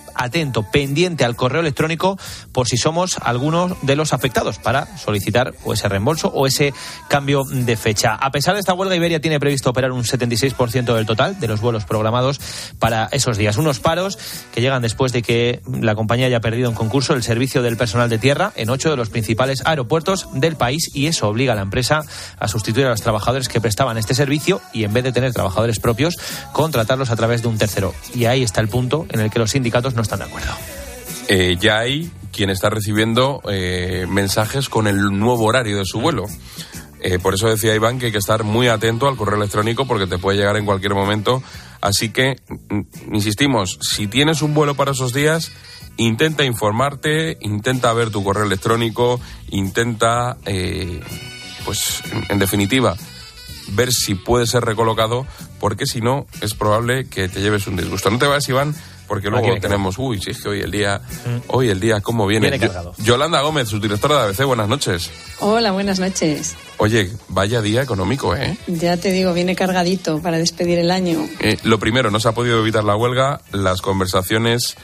atento, pendiente al correo electrónico por si somos algunos de los afectados para solicitar o ese reembolso o ese cambio de fecha. A pesar de esta huelga, Iberia tiene previsto operar un setenta y seis por ciento del total de los vuelos programados para esos días. Unos paros que llegan después de que la compañía haya perdido en concurso el servicio del personal de tierra en ocho de los principales aeropuertos del país, y eso obliga a la empresa a sustituir a los trabajadores que prestaban este servicio y, en vez de tener trabajadores propios, contratarlos a través de un tercero. Y ahí está el punto en el que los sindicatos no están de acuerdo. Eh, ya hay quien está recibiendo eh, mensajes con el nuevo horario de su vuelo. Eh, por eso decía Iván que hay que estar muy atento al correo electrónico porque te puede llegar en cualquier momento. Así que, insistimos, si tienes un vuelo para esos días, intenta informarte, intenta ver tu correo electrónico, intenta, eh, pues, en, en definitiva, ver si puede ser recolocado, porque si no, es probable que te lleves un disgusto. No te vayas, Iván, porque luego tenemos, uy, sí, es que hoy el día, mm. hoy el día, ¿cómo viene? Viene cargado. Yolanda Gómez, subdirectora de A B C, buenas noches. Hola, buenas noches. Oye, vaya día económico, ¿eh? Ya te digo, viene cargadito para despedir el año. Eh, lo primero, no se ha podido evitar la huelga, las conversaciones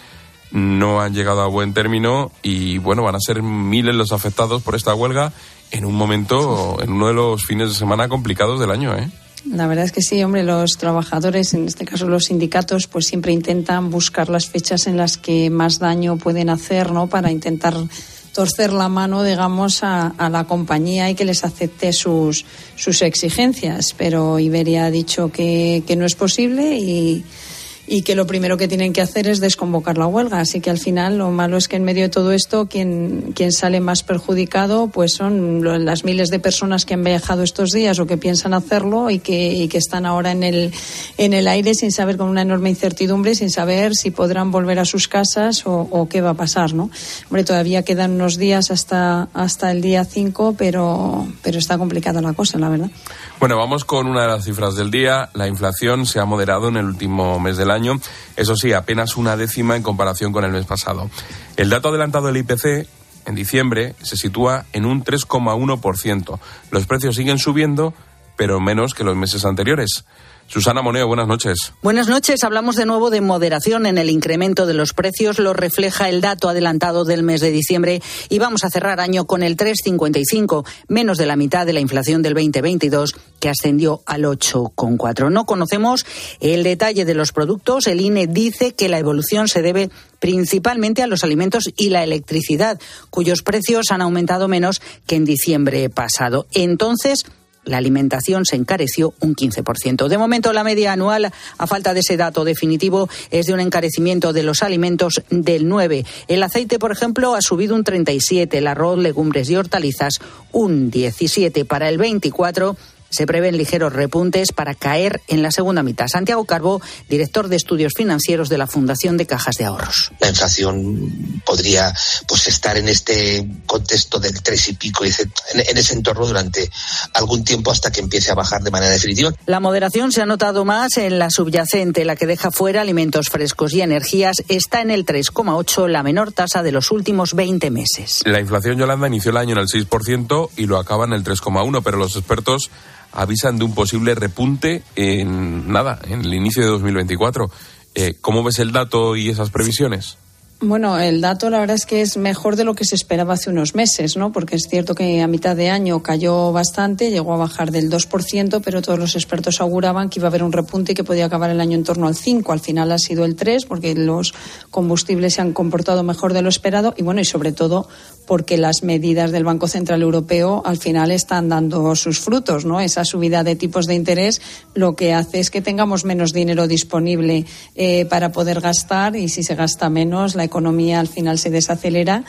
no han llegado a buen término y, bueno, van a ser miles los afectados por esta huelga en un momento, en uno de los fines de semana complicados del año, ¿eh? La verdad es que sí, hombre, los trabajadores, en este caso los sindicatos, pues siempre intentan buscar las fechas en las que más daño pueden hacer, ¿no? Para intentar torcer la mano, digamos, a, a la compañía y que les acepte sus, sus exigencias. Pero Iberia ha dicho que, que no es posible y... y que lo primero que tienen que hacer es desconvocar la huelga. Así que al final lo malo es que en medio de todo esto quien, quien sale más perjudicado pues son las miles de personas que han viajado estos días o que piensan hacerlo y que, y que están ahora en el, en el aire sin saber, con una enorme incertidumbre, sin saber si podrán volver a sus casas o, o qué va a pasar, ¿no? Hombre, todavía quedan unos días hasta, hasta el día cinco, pero, pero está complicada la cosa, la verdad. Bueno, vamos con una de las cifras del día. La inflación se ha moderado en el último mes del año. Eso sí, apenas una décima en comparación con el mes pasado. El dato adelantado del I P C en diciembre se sitúa en un tres coma uno por ciento. Los precios siguen subiendo, pero menos que los meses anteriores. Susana Moneo, buenas noches. Buenas noches. Hablamos de nuevo de moderación en el incremento de los precios. Lo refleja el dato adelantado del mes de diciembre y vamos a cerrar año con el tres coma cincuenta y cinco, menos de la mitad de la inflación del veinte veintidós, que ascendió al ocho coma cuatro. No conocemos el detalle de los productos. El I N E dice que la evolución se debe principalmente a los alimentos y la electricidad, cuyos precios han aumentado menos que en diciembre pasado. Entonces, la alimentación se encareció un quince por ciento. De momento, la media anual, a falta de ese dato definitivo, es de un encarecimiento de los alimentos del nueve por ciento. El aceite, por ejemplo, ha subido un treinta y siete por ciento, el arroz, legumbres y hortalizas un diecisiete por ciento. Para el veinticuatro se prevén ligeros repuntes para caer en la segunda mitad. Santiago Carbó, director de estudios financieros de la Fundación de Cajas de Ahorros. La inflación podría pues estar en este contexto del tres y pico, en ese entorno durante algún tiempo hasta que empiece a bajar de manera definitiva. La moderación se ha notado más en la subyacente, la que deja fuera alimentos frescos y energías. Está en el tres coma ocho, la menor tasa de los últimos veinte meses. La inflación, Yolanda, inició el año en el seis por ciento y lo acaba en el tres coma uno, pero los expertos avisan de un posible repunte en nada, en el inicio de dos mil veinticuatro. Eh, ¿Cómo ves el dato y esas previsiones? Bueno, el dato la verdad es que es mejor de lo que se esperaba hace unos meses, ¿no? Porque es cierto que a mitad de año cayó bastante, llegó a bajar del dos por ciento, pero todos los expertos auguraban que iba a haber un repunte y que podía acabar el año en torno al cinco por ciento. Al final ha sido el tres por ciento, porque los combustibles se han comportado mejor de lo esperado y, bueno, y sobre todo porque las medidas del Banco Central Europeo al final están dando sus frutos, ¿no? Esa subida de tipos de interés lo que hace es que tengamos menos dinero disponible eh, para poder gastar, y si se gasta menos, la economía al final se desacelera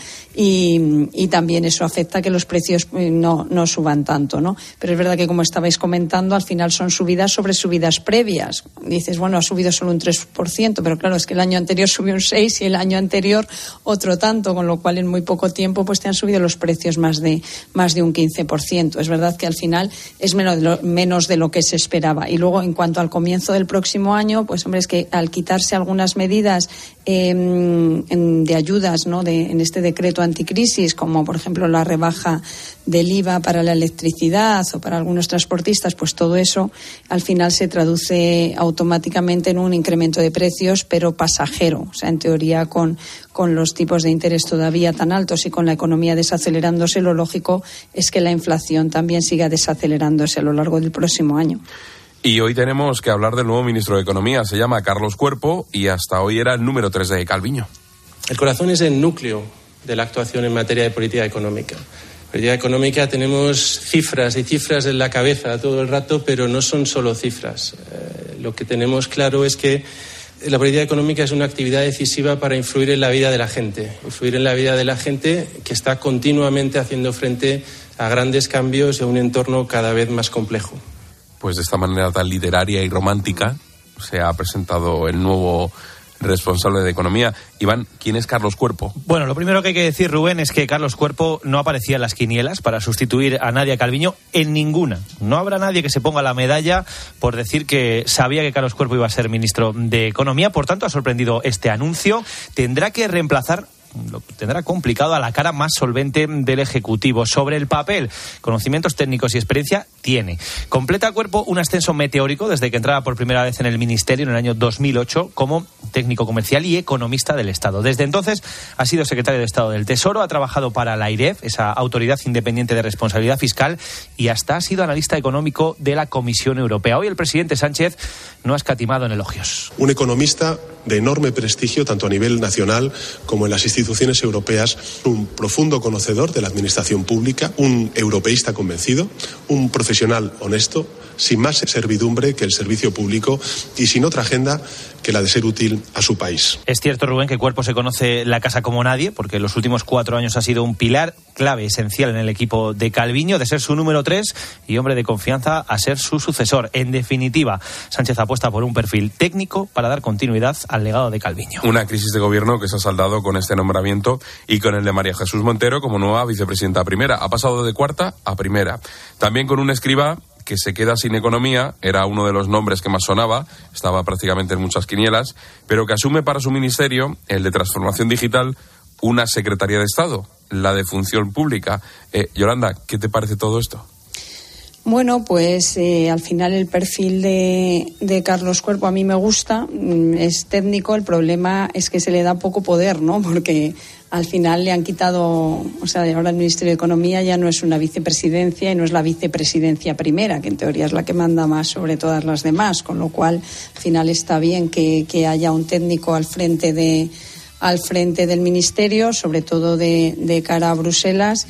y, y también eso afecta a que los precios no, no suban tanto, ¿no? Pero es verdad que, como estabais comentando, al final son subidas sobre subidas previas. Dices, bueno, ha subido solo un tres por ciento, pero claro, es que el año anterior subió un seis por ciento y el año anterior otro tanto, con lo cual en muy poco tiempo pues te han subido los precios más de, más de un quince por ciento. Es verdad que al final es menos de lo, menos de lo que se esperaba. Y luego, en cuanto al comienzo del próximo año, pues hombre, es que al quitarse algunas medidas eh, en, de ayudas, ¿no? De, en este decreto anticrisis, como por ejemplo la rebaja del I V A para la electricidad o para algunos transportistas, pues todo eso al final se traduce automáticamente en un incremento de precios, pero pasajero. O sea, en teoría, con, con los tipos de interés todavía tan altos y con la economía desacelerándose, lo lógico es que la inflación también siga desacelerándose a lo largo del próximo año. Y hoy tenemos que hablar del nuevo ministro de Economía. Se llama Carlos Cuerpo y hasta hoy era el número tres de Calviño. El corazón es el núcleo de la actuación en materia de política económica. En política económica tenemos cifras y cifras en la cabeza todo el rato, pero no son solo cifras. Eh, lo que tenemos claro es que la política económica es una actividad decisiva para influir en la vida de la gente. Influir en la vida de la gente que está continuamente haciendo frente a grandes cambios en un entorno cada vez más complejo. Pues de esta manera tan literaria y romántica se ha presentado el nuevo responsable de Economía. Iván, ¿quién es Carlos Cuerpo? Bueno, lo primero que hay que decir, Rubén, es que Carlos Cuerpo no aparecía en las quinielas para sustituir a Nadia Calviño en ninguna. No habrá nadie que se ponga la medalla por decir que sabía que Carlos Cuerpo iba a ser ministro de Economía. Por tanto, ha sorprendido este anuncio. Tendrá que reemplazar, lo tendrá complicado, a la cara más solvente del Ejecutivo. Sobre el papel, conocimientos técnicos y experiencia tiene. Completa Cuerpo un ascenso meteórico desde que entraba por primera vez en el Ministerio en el año dos mil ocho como técnico comercial y economista del Estado. Desde entonces ha sido secretario de Estado del Tesoro, ha trabajado para la AIREF, esa Autoridad Independiente de Responsabilidad Fiscal, y hasta ha sido analista económico de la Comisión Europea. Hoy el presidente Sánchez no ha escatimado en elogios. Un economista de enorme prestigio, tanto a nivel nacional como en las instituciones europeas, un profundo conocedor de la administración pública, un europeísta convencido, un profesional honesto, sin más servidumbre que el servicio público y sin otra agenda que la de ser útil a su país. Es cierto, Rubén, que Cuerpo se conoce la casa como nadie, porque en los últimos cuatro años ha sido un pilar clave, esencial en el equipo de Calviño, de ser su número tres y hombre de confianza a ser su sucesor. En definitiva, Sánchez apuesta por un perfil técnico para dar continuidad al legado de Calviño. Una crisis de gobierno que se ha saldado con este nombramiento y con el de María Jesús Montero como nueva vicepresidenta primera. Ha pasado de cuarta a primera. También con un escriba que se queda sin economía, era uno de los nombres que más sonaba, estaba prácticamente en muchas quinielas, pero que asume para su ministerio, el de Transformación Digital, una Secretaría de Estado, la de Función Pública. Eh, Yolanda, ¿qué te parece todo esto? Bueno, pues eh, al final el perfil de, de Carlos Cuerpo a mí me gusta, es técnico, el problema es que se le da poco poder, ¿no? Porque al final le han quitado, o sea, ahora el Ministerio de Economía ya no es una vicepresidencia y no es la vicepresidencia primera, que en teoría es la que manda más sobre todas las demás, con lo cual al final está bien que, que haya un técnico al frente de al frente del Ministerio, sobre todo de, de cara a Bruselas,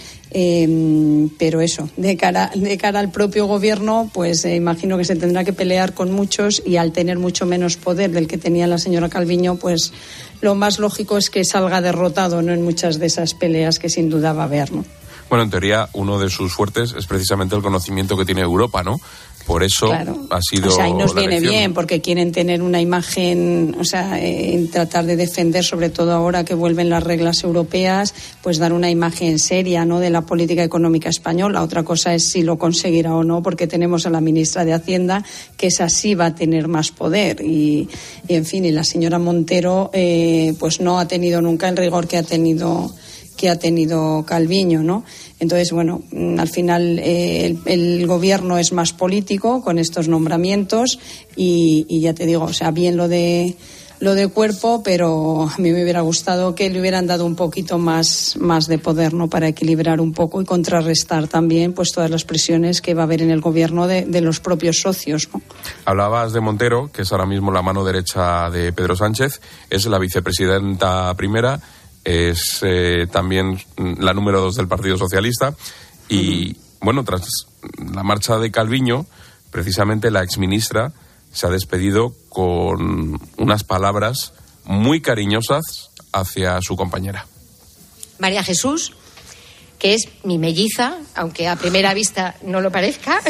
eh, pero eso, de cara, de cara al propio Gobierno, pues eh, imagino que se tendrá que pelear con muchos y al tener mucho menos poder del que tenía la señora Calviño, pues lo más lógico es que salga derrotado, ¿no?, en muchas de esas peleas que sin duda va a haber, ¿no? Bueno, en teoría, uno de sus fuertes es precisamente el conocimiento que tiene Europa, ¿no? Por eso claro. ha sido. O sea, y nos viene elección. bien, porque quieren tener una imagen, o sea, eh, tratar de defender, sobre todo ahora que vuelven las reglas europeas, pues dar una imagen seria, ¿no?, de la política económica española. Otra cosa es si lo conseguirá o no, porque tenemos a la ministra de Hacienda, que esa sí va a tener más poder. Y, y en fin, y la señora Montero, eh, pues no ha tenido nunca el rigor que ha tenido. que ha tenido Calviño, ¿no? Entonces, bueno, al final eh, el, el gobierno es más político con estos nombramientos y, y ya te digo, o sea, bien lo de lo de Cuerpo, pero a mí me hubiera gustado que le hubieran dado un poquito más, más de poder, ¿no?, para equilibrar un poco y contrarrestar también pues todas las presiones que va a haber en el gobierno de, de los propios socios, ¿no? Hablabas de Montero, que es ahora mismo la mano derecha de Pedro Sánchez, es la vicepresidenta primera, es eh, también la número dos del Partido Socialista y, bueno, tras la marcha de Calviño, precisamente la exministra se ha despedido con unas palabras muy cariñosas hacia su compañera. María Jesús, que es mi melliza, aunque a primera vista no lo parezca,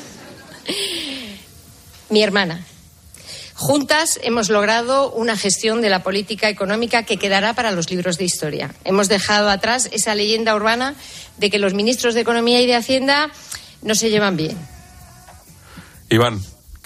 mi hermana. Juntas hemos logrado una gestión de la política económica que quedará para los libros de historia. Hemos dejado atrás esa leyenda urbana de que los ministros de Economía y de Hacienda no se llevan bien. Iván,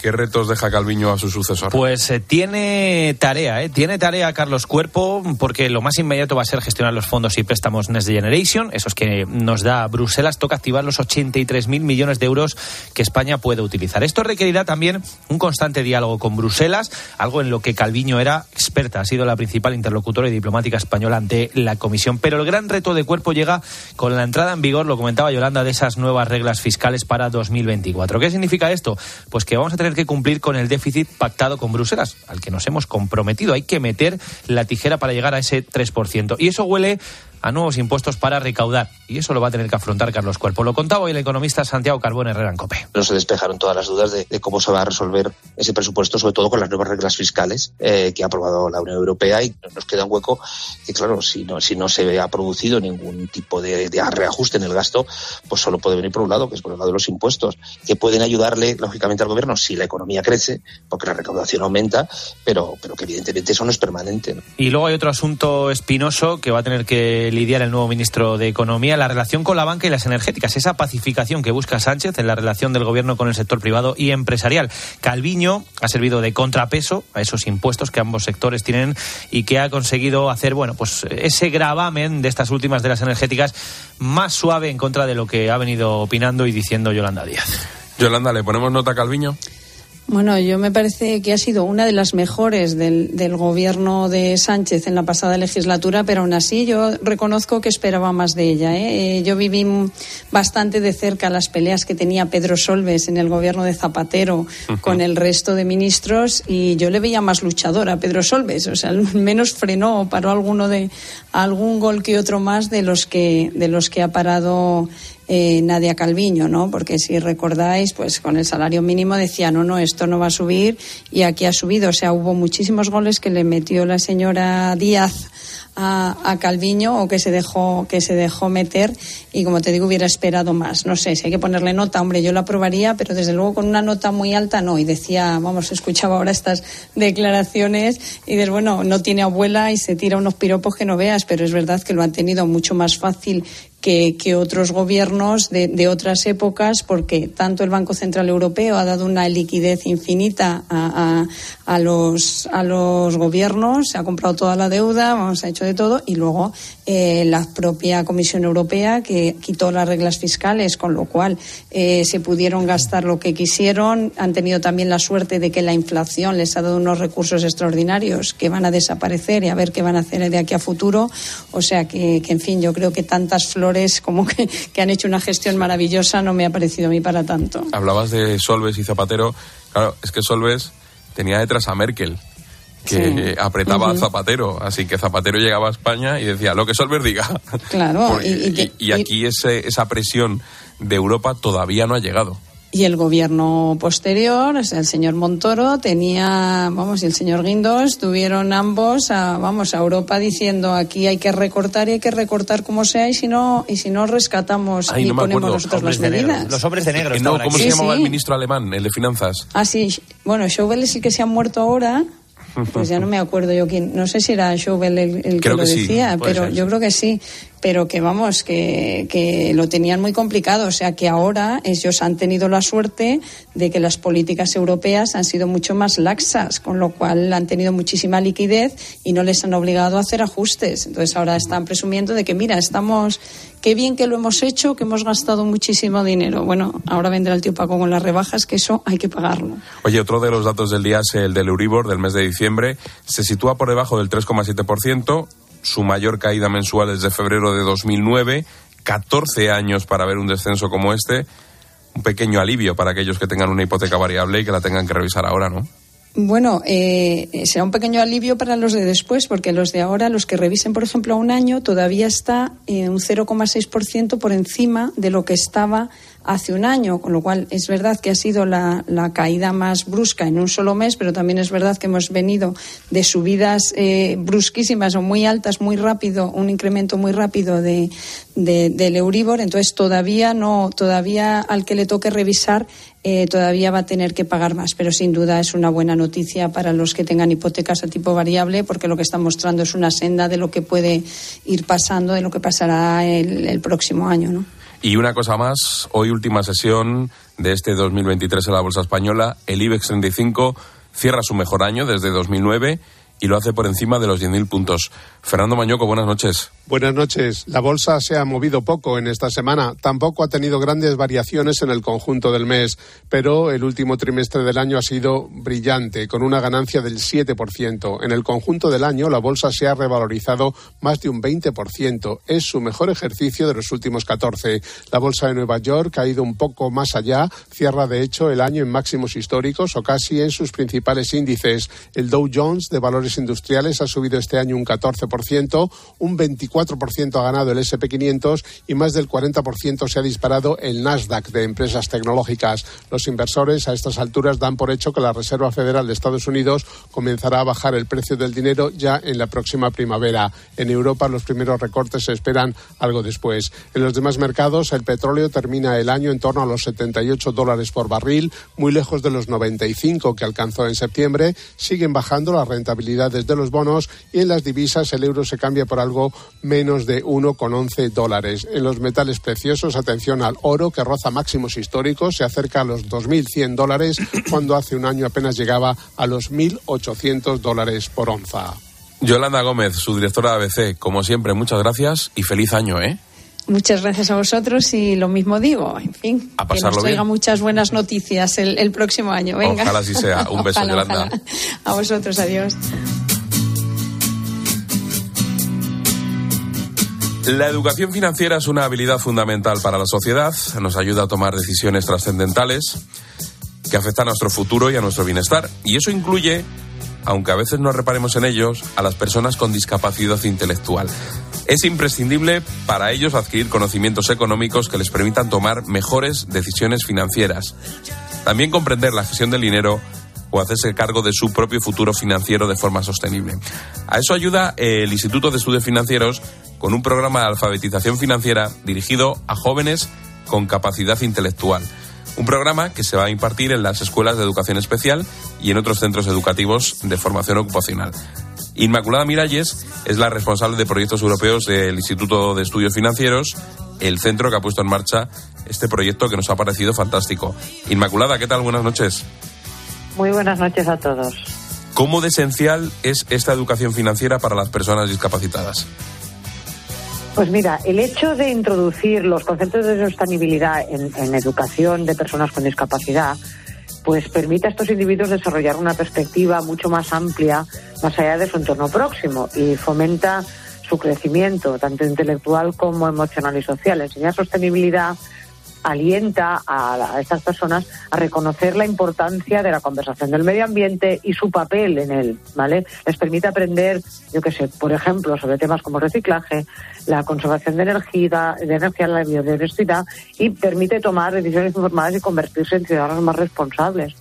¿Qué retos deja Calviño a su sucesor? Pues eh, tiene tarea, ¿eh? Tiene tarea Carlos Cuerpo, porque lo más inmediato va a ser gestionar los fondos y préstamos Next Generation, esos que nos da Bruselas. Toca activar los ochenta y tres mil millones de euros que España puede utilizar. Esto requerirá también un constante diálogo con Bruselas, algo en lo que Calviño era experta. Ha sido la principal interlocutora y diplomática española ante la Comisión. Pero el gran reto de Cuerpo llega con la entrada en vigor, lo comentaba Yolanda, de esas nuevas reglas fiscales para dos mil veinticuatro. ¿Qué significa esto? Pues que vamos a tener que cumplir con el déficit pactado con Bruselas, al que nos hemos comprometido. Hay que meter la tijera para llegar a ese tres por ciento. Y eso huele a nuevos impuestos para recaudar. Y eso lo va a tener que afrontar Carlos Cuerpo. Lo contaba hoy el economista Santiago Carbón Herrera en COPE. No se despejaron todas las dudas de, de cómo se va a resolver ese presupuesto, sobre todo con las nuevas reglas fiscales eh, que ha aprobado la Unión Europea, y nos queda un hueco que, claro, si no, si no se ha producido ningún tipo de, de reajuste en el gasto, pues solo puede venir por un lado, que es por el lado de los impuestos, que pueden ayudarle, lógicamente, al gobierno si la economía crece, porque la recaudación aumenta, pero, pero que evidentemente eso no es permanente, ¿no? Y luego hay otro asunto espinoso que va a tener que lidiar el nuevo ministro de Economía, la relación con la banca y las energéticas, esa pacificación que busca Sánchez en la relación del gobierno con el sector privado y empresarial. Calviño ha servido de contrapeso a esos impuestos que ambos sectores tienen y que ha conseguido hacer, bueno, pues ese gravamen de estas últimas de las energéticas más suave en contra de lo que ha venido opinando y diciendo Yolanda Díaz. Yolanda, ¿le ponemos nota a Calviño? Bueno, yo me parece que ha sido una de las mejores del, del gobierno de Sánchez en la pasada legislatura, pero aún así yo reconozco que esperaba más de ella, ¿eh? Eh, yo viví bastante de cerca las peleas que tenía Pedro Solbes en el gobierno de Zapatero uh-huh. con el resto de ministros, y yo le veía más luchador a Pedro Solbes, o sea, al menos frenó o paró alguno de algún gol que otro más de los que de los que ha parado Eh, Nadia Calviño, ¿no? Porque si recordáis, pues con el salario mínimo decía, no, no, esto no va a subir, y aquí ha subido. O sea, hubo muchísimos goles que le metió la señora Díaz a, a Calviño, o que se dejó que se dejó meter, y como te digo, hubiera esperado más. No sé, si hay que ponerle nota, hombre, yo la aprobaría, pero desde luego con una nota muy alta no. Y decía, vamos, escuchaba ahora estas declaraciones y dices, bueno, no tiene abuela y se tira unos piropos que no veas, pero es verdad que lo han tenido mucho más fácil Que, que otros gobiernos de, de otras épocas, porque tanto el Banco Central Europeo ha dado una liquidez infinita a, a, a, los, a los gobiernos, se ha comprado toda la deuda, vamos, ha hecho de todo, y luego eh, la propia Comisión Europea, que quitó las reglas fiscales, con lo cual eh, se pudieron gastar lo que quisieron. Han tenido también la suerte de que la inflación les ha dado unos recursos extraordinarios que van a desaparecer, y a ver qué van a hacer de aquí a futuro. O sea que, que en fin, yo creo que tantas flores como que, que han hecho una gestión maravillosa no me ha parecido a mí para tanto. Hablabas de Solbes y Zapatero. Claro, es que Solbes tenía detrás a Merkel, que sí. apretaba uh-huh. a Zapatero, así que Zapatero llegaba a España y decía lo que Solbes diga. Claro. Por, y, y, y, y aquí ese, esa presión de Europa todavía no ha llegado. Y el gobierno posterior, o sea, el señor Montoro tenía, vamos, y el señor Guindos tuvieron ambos, a, vamos, a Europa diciendo aquí hay que recortar y hay que recortar como sea, y si no, y si no rescatamos Ay, y no ponemos acuerdo. nosotros hombres las medidas. Los hombres de negro. No, ¿cómo aquí. se sí, llamaba sí. el ministro alemán, el de finanzas? Ah, sí, bueno, Schäuble es el que se ha muerto ahora. Pues ya no me acuerdo yo quién, no sé si era Schäuble el, el que lo que decía, sí, pero ser. yo creo que sí, pero que vamos, que, que lo tenían muy complicado, o sea que ahora ellos han tenido la suerte de que las políticas europeas han sido mucho más laxas, con lo cual han tenido muchísima liquidez y no les han obligado a hacer ajustes. Entonces ahora están presumiendo de que mira, estamos, qué bien que lo hemos hecho, que hemos gastado muchísimo dinero. Bueno, ahora vendrá el tío Paco con las rebajas, que eso hay que pagarlo. Oye, otro de los datos del día es el del Euribor del mes de diciembre. Se sitúa por debajo del tres coma siete por ciento, su mayor caída mensual es de febrero de dos mil nueve, catorce años para ver un descenso como este. Un pequeño alivio para aquellos que tengan una hipoteca variable y que la tengan que revisar ahora, ¿no? Bueno, eh, será un pequeño alivio para los de después, porque los de ahora, los que revisen, por ejemplo, a un año, todavía está eh, un cero coma seis por ciento por encima de lo que estaba hace un año, con lo cual es verdad que ha sido la, la caída más brusca en un solo mes, pero también es verdad que hemos venido de subidas eh, brusquísimas o muy altas, muy rápido, un incremento muy rápido de, de, del Euribor. Entonces todavía no, todavía al que le toque revisar eh, todavía va a tener que pagar más, pero sin duda es una buena noticia para los que tengan hipotecas a tipo variable, porque lo que está mostrando es una senda de lo que puede ir pasando, de lo que pasará el, el próximo año, ¿no? Y una cosa más, hoy última sesión de este dos mil veintitrés en la Bolsa Española. El IBEX treinta y cinco cierra su mejor año desde dos mil nueve y lo hace por encima de los diez mil puntos. Fernando Mañoco, buenas noches. Buenas noches. La bolsa se ha movido poco en esta semana. Tampoco ha tenido grandes variaciones en el conjunto del mes, pero el último trimestre del año ha sido brillante, con una ganancia del siete por ciento. En el conjunto del año, la bolsa se ha revalorizado más de un veinte por ciento. Es su mejor ejercicio de los últimos catorce. La bolsa de Nueva York ha ido un poco más allá. Cierra, de hecho, el año en máximos históricos o casi en sus principales índices. El Dow Jones de valores industriales ha subido este año un catorce por ciento, un veinticuatro por ciento ha ganado el ese and pe quinientos y más del cuarenta por ciento se ha disparado el Nasdaq de empresas tecnológicas. Los inversores a estas alturas dan por hecho que la Reserva Federal de Estados Unidos comenzará a bajar el precio del dinero ya en la próxima primavera. En Europa los primeros recortes se esperan algo después. En los demás mercados el petróleo termina el año en torno a los setenta y ocho dólares por barril, muy lejos de los noventa y cinco que alcanzó en septiembre. Siguen bajando las rentabilidades de los bonos y en las divisas el euro se cambia por algo menos de uno coma once dólares. En los metales preciosos, atención al oro, que roza máximos históricos, se acerca a los dos mil cien dólares, cuando hace un año apenas llegaba a los mil ochocientos dólares por onza. Yolanda Gómez, su directora de A B C, como siempre, muchas gracias y feliz año, ¿eh? Muchas gracias a vosotros y lo mismo digo, en fin, a que nos traiga bien. muchas buenas noticias el, el próximo año. Venga. Ojalá así sea. Un beso, ojalá, Yolanda. Ojalá. A vosotros, adiós. La educación financiera es una habilidad fundamental para la sociedad, nos ayuda a tomar decisiones trascendentales que afectan a nuestro futuro y a nuestro bienestar. Y eso incluye, aunque a veces no reparemos en ellos, a las personas con discapacidad intelectual. Es imprescindible para ellos adquirir conocimientos económicos que les permitan tomar mejores decisiones financieras. También comprender la gestión del dinero o hacerse cargo de su propio futuro financiero de forma sostenible. A eso ayuda el Instituto de Estudios Financieros con un programa de alfabetización financiera dirigido a jóvenes con capacidad intelectual. Un programa que se va a impartir en las escuelas de educación especial y en otros centros educativos de formación ocupacional. Inmaculada Miralles es la responsable de proyectos europeos del Instituto de Estudios Financieros, el centro que ha puesto en marcha este proyecto que nos ha parecido fantástico. Inmaculada, ¿qué tal? Buenas noches. Muy buenas noches a todos. ¿Cómo de esencial es esta educación financiera para las personas discapacitadas? Pues mira, el hecho de introducir los conceptos de sostenibilidad en, en educación de personas con discapacidad, pues permite a estos individuos desarrollar una perspectiva mucho más amplia, más allá de su entorno próximo, y fomenta su crecimiento, tanto intelectual como emocional y social. Enseñar sostenibilidad alienta a, a estas personas a reconocer la importancia de la conservación del medio ambiente y su papel en él, ¿vale? Les permite aprender, yo qué sé, por ejemplo, sobre temas como reciclaje, la conservación de energía, de energía, la biodiversidad, y permite tomar decisiones informadas y convertirse en ciudadanos más responsables.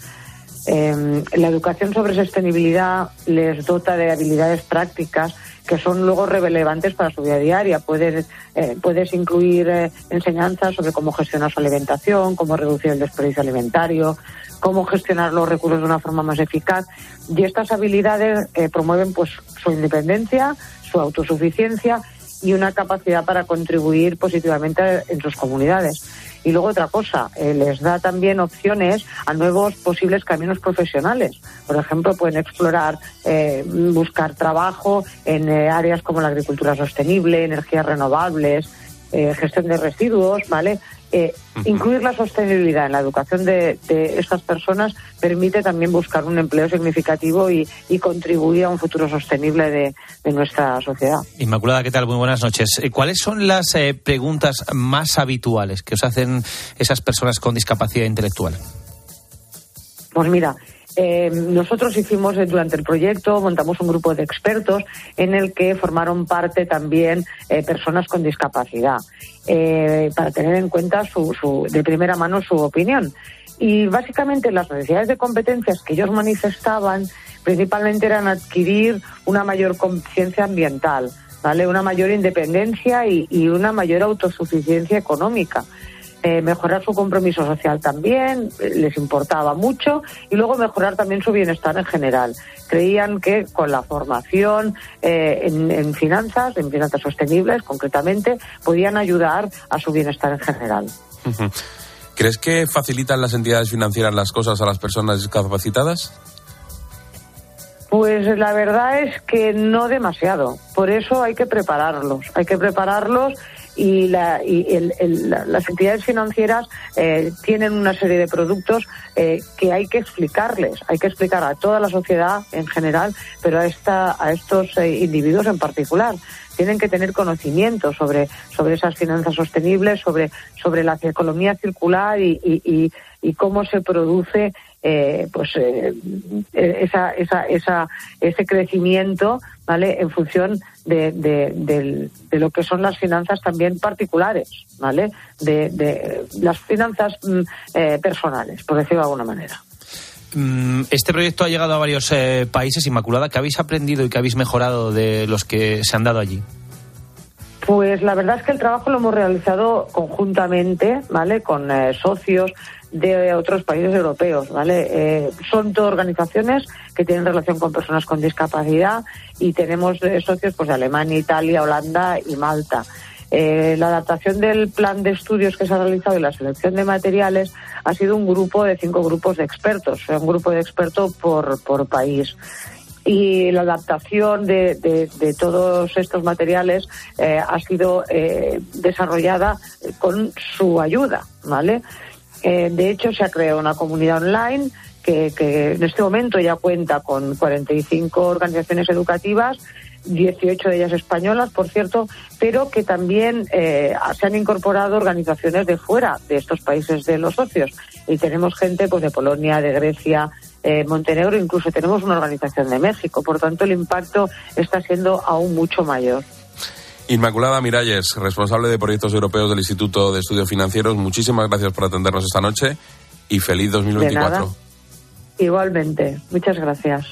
Eh, la educación sobre sostenibilidad les dota de habilidades prácticas que son luego relevantes para su vida diaria. Puedes, eh, puedes incluir eh, enseñanzas sobre cómo gestionar su alimentación, cómo reducir el desperdicio alimentario, cómo gestionar los recursos de una forma más eficaz. Y estas habilidades eh, promueven pues su independencia, su autosuficiencia y una capacidad para contribuir positivamente en sus comunidades. Y luego otra cosa, eh, les da también opciones a nuevos posibles caminos profesionales. Por ejemplo, pueden explorar, eh, buscar trabajo en eh, áreas como la agricultura sostenible, energías renovables, eh, gestión de residuos, ¿vale? Eh, incluir la sostenibilidad en la educación de, de estas personas permite también buscar un empleo significativo y, y contribuir a un futuro sostenible de, de nuestra sociedad. Inmaculada, ¿qué tal? Muy buenas noches. ¿Cuáles son las eh, preguntas más habituales que os hacen esas personas con discapacidad intelectual? Pues mira, Eh, nosotros hicimos eh, durante el proyecto, montamos un grupo de expertos en el que formaron parte también eh, personas con discapacidad, eh, para tener en cuenta su, su, de primera mano su opinión. Y básicamente las necesidades de competencias que ellos manifestaban principalmente eran adquirir una mayor conciencia ambiental, ¿vale? Una mayor independencia y, y una mayor autosuficiencia económica. eh, mejorar su compromiso social también, eh, les importaba mucho, y luego mejorar también su bienestar en general. Creían que con la formación eh, en, en finanzas, en finanzas sostenibles concretamente, podían ayudar a su bienestar en general. Uh-huh. ¿Crees que facilitan las entidades financieras las cosas a las personas discapacitadas? Pues la verdad es que no demasiado. Por eso hay que prepararlos. Hay que prepararlos y, la, y el, el, la, las entidades financieras eh, tienen una serie de productos eh, que hay que explicarles. Hay que explicar a toda la sociedad en general, pero a, esta, a estos eh, individuos en particular. Tienen que tener conocimiento sobre, sobre esas finanzas sostenibles, sobre, sobre la economía circular y, y, y, y cómo se produce eh, pues eh, esa, esa, esa, ese crecimiento, ¿vale?, en función de, de, de, de lo que son las finanzas también particulares, ¿vale?, de, de las finanzas eh, personales, por decirlo de alguna manera. Este proyecto ha llegado a varios eh, países. Inmaculada, ¿qué habéis aprendido y qué habéis mejorado de los que se han dado allí? Pues la verdad es que el trabajo lo hemos realizado conjuntamente, ¿vale?, con eh, socios de otros países europeos, ¿vale? Eh, son todas organizaciones que tienen relación con personas con discapacidad y tenemos eh, socios pues de Alemania, Italia, Holanda y Malta. Eh, la adaptación del plan de estudios que se ha realizado y la selección de materiales ha sido un grupo de cinco grupos de expertos, un grupo de expertos por, por país. Y la adaptación de, de, de todos estos materiales eh, ha sido eh, desarrollada con su ayuda, ¿vale? Eh, de hecho, se ha creado una comunidad online que, que en este momento ya cuenta con cuarenta y cinco organizaciones educativas, dieciocho de ellas españolas, por cierto, pero que también eh, se han incorporado organizaciones de fuera de estos países de los socios. Y tenemos gente pues de Polonia, de Grecia, eh, Montenegro, incluso tenemos una organización de México. Por tanto, el impacto está siendo aún mucho mayor. Inmaculada Miralles, responsable de proyectos europeos del Instituto de Estudios Financieros, muchísimas gracias por atendernos esta noche y feliz dos mil veinticuatro. De nada. Igualmente, muchas gracias.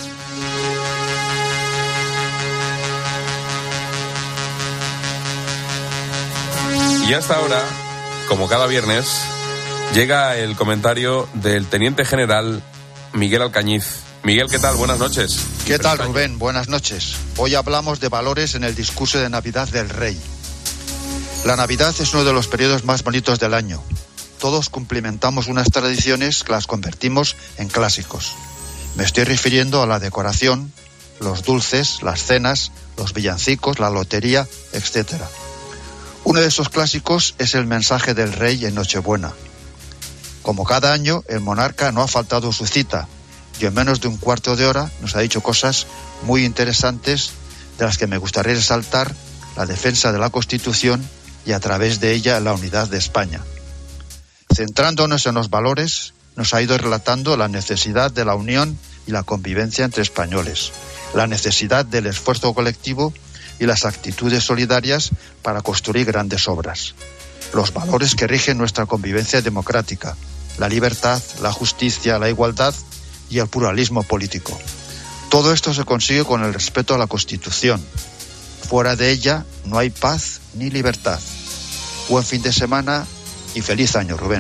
Y hasta ahora, como cada viernes, llega el comentario del Teniente General Miguel Alcañiz. Miguel, ¿qué tal? Buenas noches. ¿Qué tal, Rubén? Buenas noches. Hoy hablamos de valores en el discurso de Navidad del Rey. La Navidad es uno de los periodos más bonitos del año. Todos cumplimentamos unas tradiciones que las convertimos en clásicos. Me estoy refiriendo a la decoración, los dulces, las cenas, los villancicos, la lotería, etcétera. Uno de esos clásicos es el mensaje del Rey en Nochebuena. Como cada año, el monarca no ha faltado su cita y en menos de un cuarto de hora nos ha dicho cosas muy interesantes de las que me gustaría resaltar la defensa de la Constitución y a través de ella la unidad de España. Centrándonos en los valores, nos ha ido relatando la necesidad de la unión y la convivencia entre españoles, la necesidad del esfuerzo colectivo y las actitudes solidarias para construir grandes obras. Los valores que rigen nuestra convivencia democrática, la libertad, la justicia, la igualdad y el pluralismo político. Todo esto se consigue con el respeto a la Constitución. Fuera de ella no hay paz ni libertad. Buen fin de semana y feliz año, Rubén.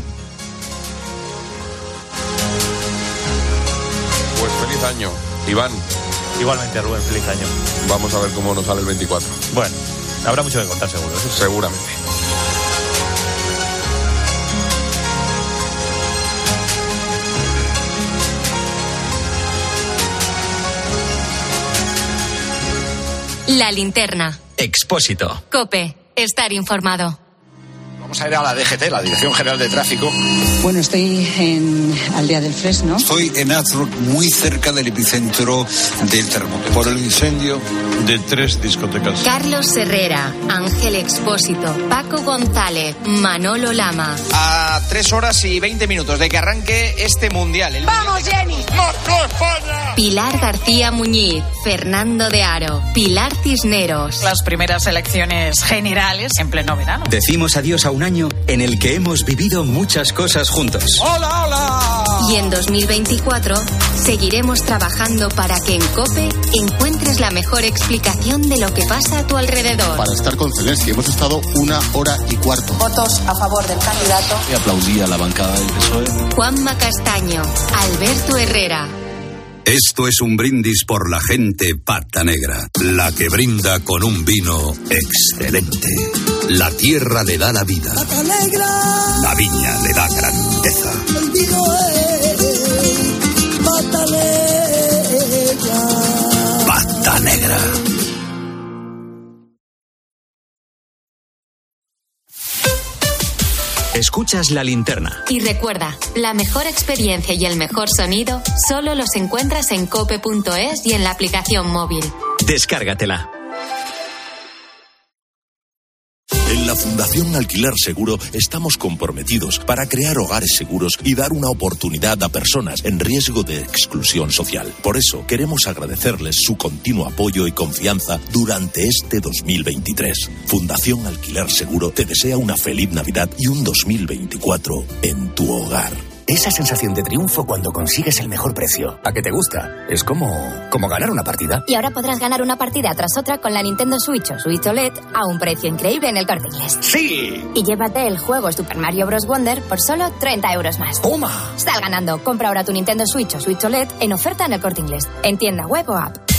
Pues feliz año, Iván. Igualmente, Rubén, feliz año. Vamos a ver cómo nos sale el veinticuatro. Bueno, habrá mucho que contar seguro. Eso seguramente. La linterna. Expósito. COPE. Estar informado. Vamos a ir a la D G T, la Dirección General de Tráfico. Bueno, estoy en Aldea del Fresno. Estoy en Azrock, muy cerca del epicentro del terremoto. Por el incendio de tres discotecas. Carlos Herrera, Ángel Expósito, Paco González, Manolo Lama. A tres horas y veinte minutos de que arranque este mundial. El ¡Vamos, mundial de... Jenny! ¡Marco España! Pilar García Muñiz, Fernando de Aro, Pilar Cisneros. Las primeras elecciones generales en pleno verano. Decimos adiós a un año en el que hemos vivido muchas cosas juntos. ¡Hola, hola! Y en dos mil veinticuatro seguiremos trabajando para que en COPE encuentres la mejor explicación de lo que pasa a tu alrededor. Para estar con Zelensky hemos estado una hora y cuarto. Votos a favor del candidato. Y aplaudí a la bancada del P S O E. Juanma Castaño, Alberto Herrera. Esto es un brindis por la gente pata negra, la que brinda con un vino excelente. La tierra le da la vida, pata negra. La viña le da grandeza. El vino es pata negra. Pata negra. Escuchas La Linterna. Y recuerda, la mejor experiencia y el mejor sonido solo los encuentras en cope punto es y en la aplicación móvil. Descárgatela. En la Fundación Alquiler Seguro estamos comprometidos para crear hogares seguros y dar una oportunidad a personas en riesgo de exclusión social. Por eso queremos agradecerles su continuo apoyo y confianza durante este dos mil veintitrés. Fundación Alquiler Seguro te desea una feliz Navidad y un dos mil veinticuatro en tu hogar. Esa sensación de triunfo cuando consigues el mejor precio. ¿A qué te gusta? Es como, como ganar una partida. Y ahora podrás ganar una partida tras otra con la Nintendo Switch o Switch O L E D a un precio increíble en el Corte Inglés. ¡Sí! Y llévate el juego Super Mario Bros. Wonder por solo treinta euros más. ¡Toma! Sal ganando. Compra ahora tu Nintendo Switch o Switch O L E D en oferta en el Corte Inglés. En tienda web o app.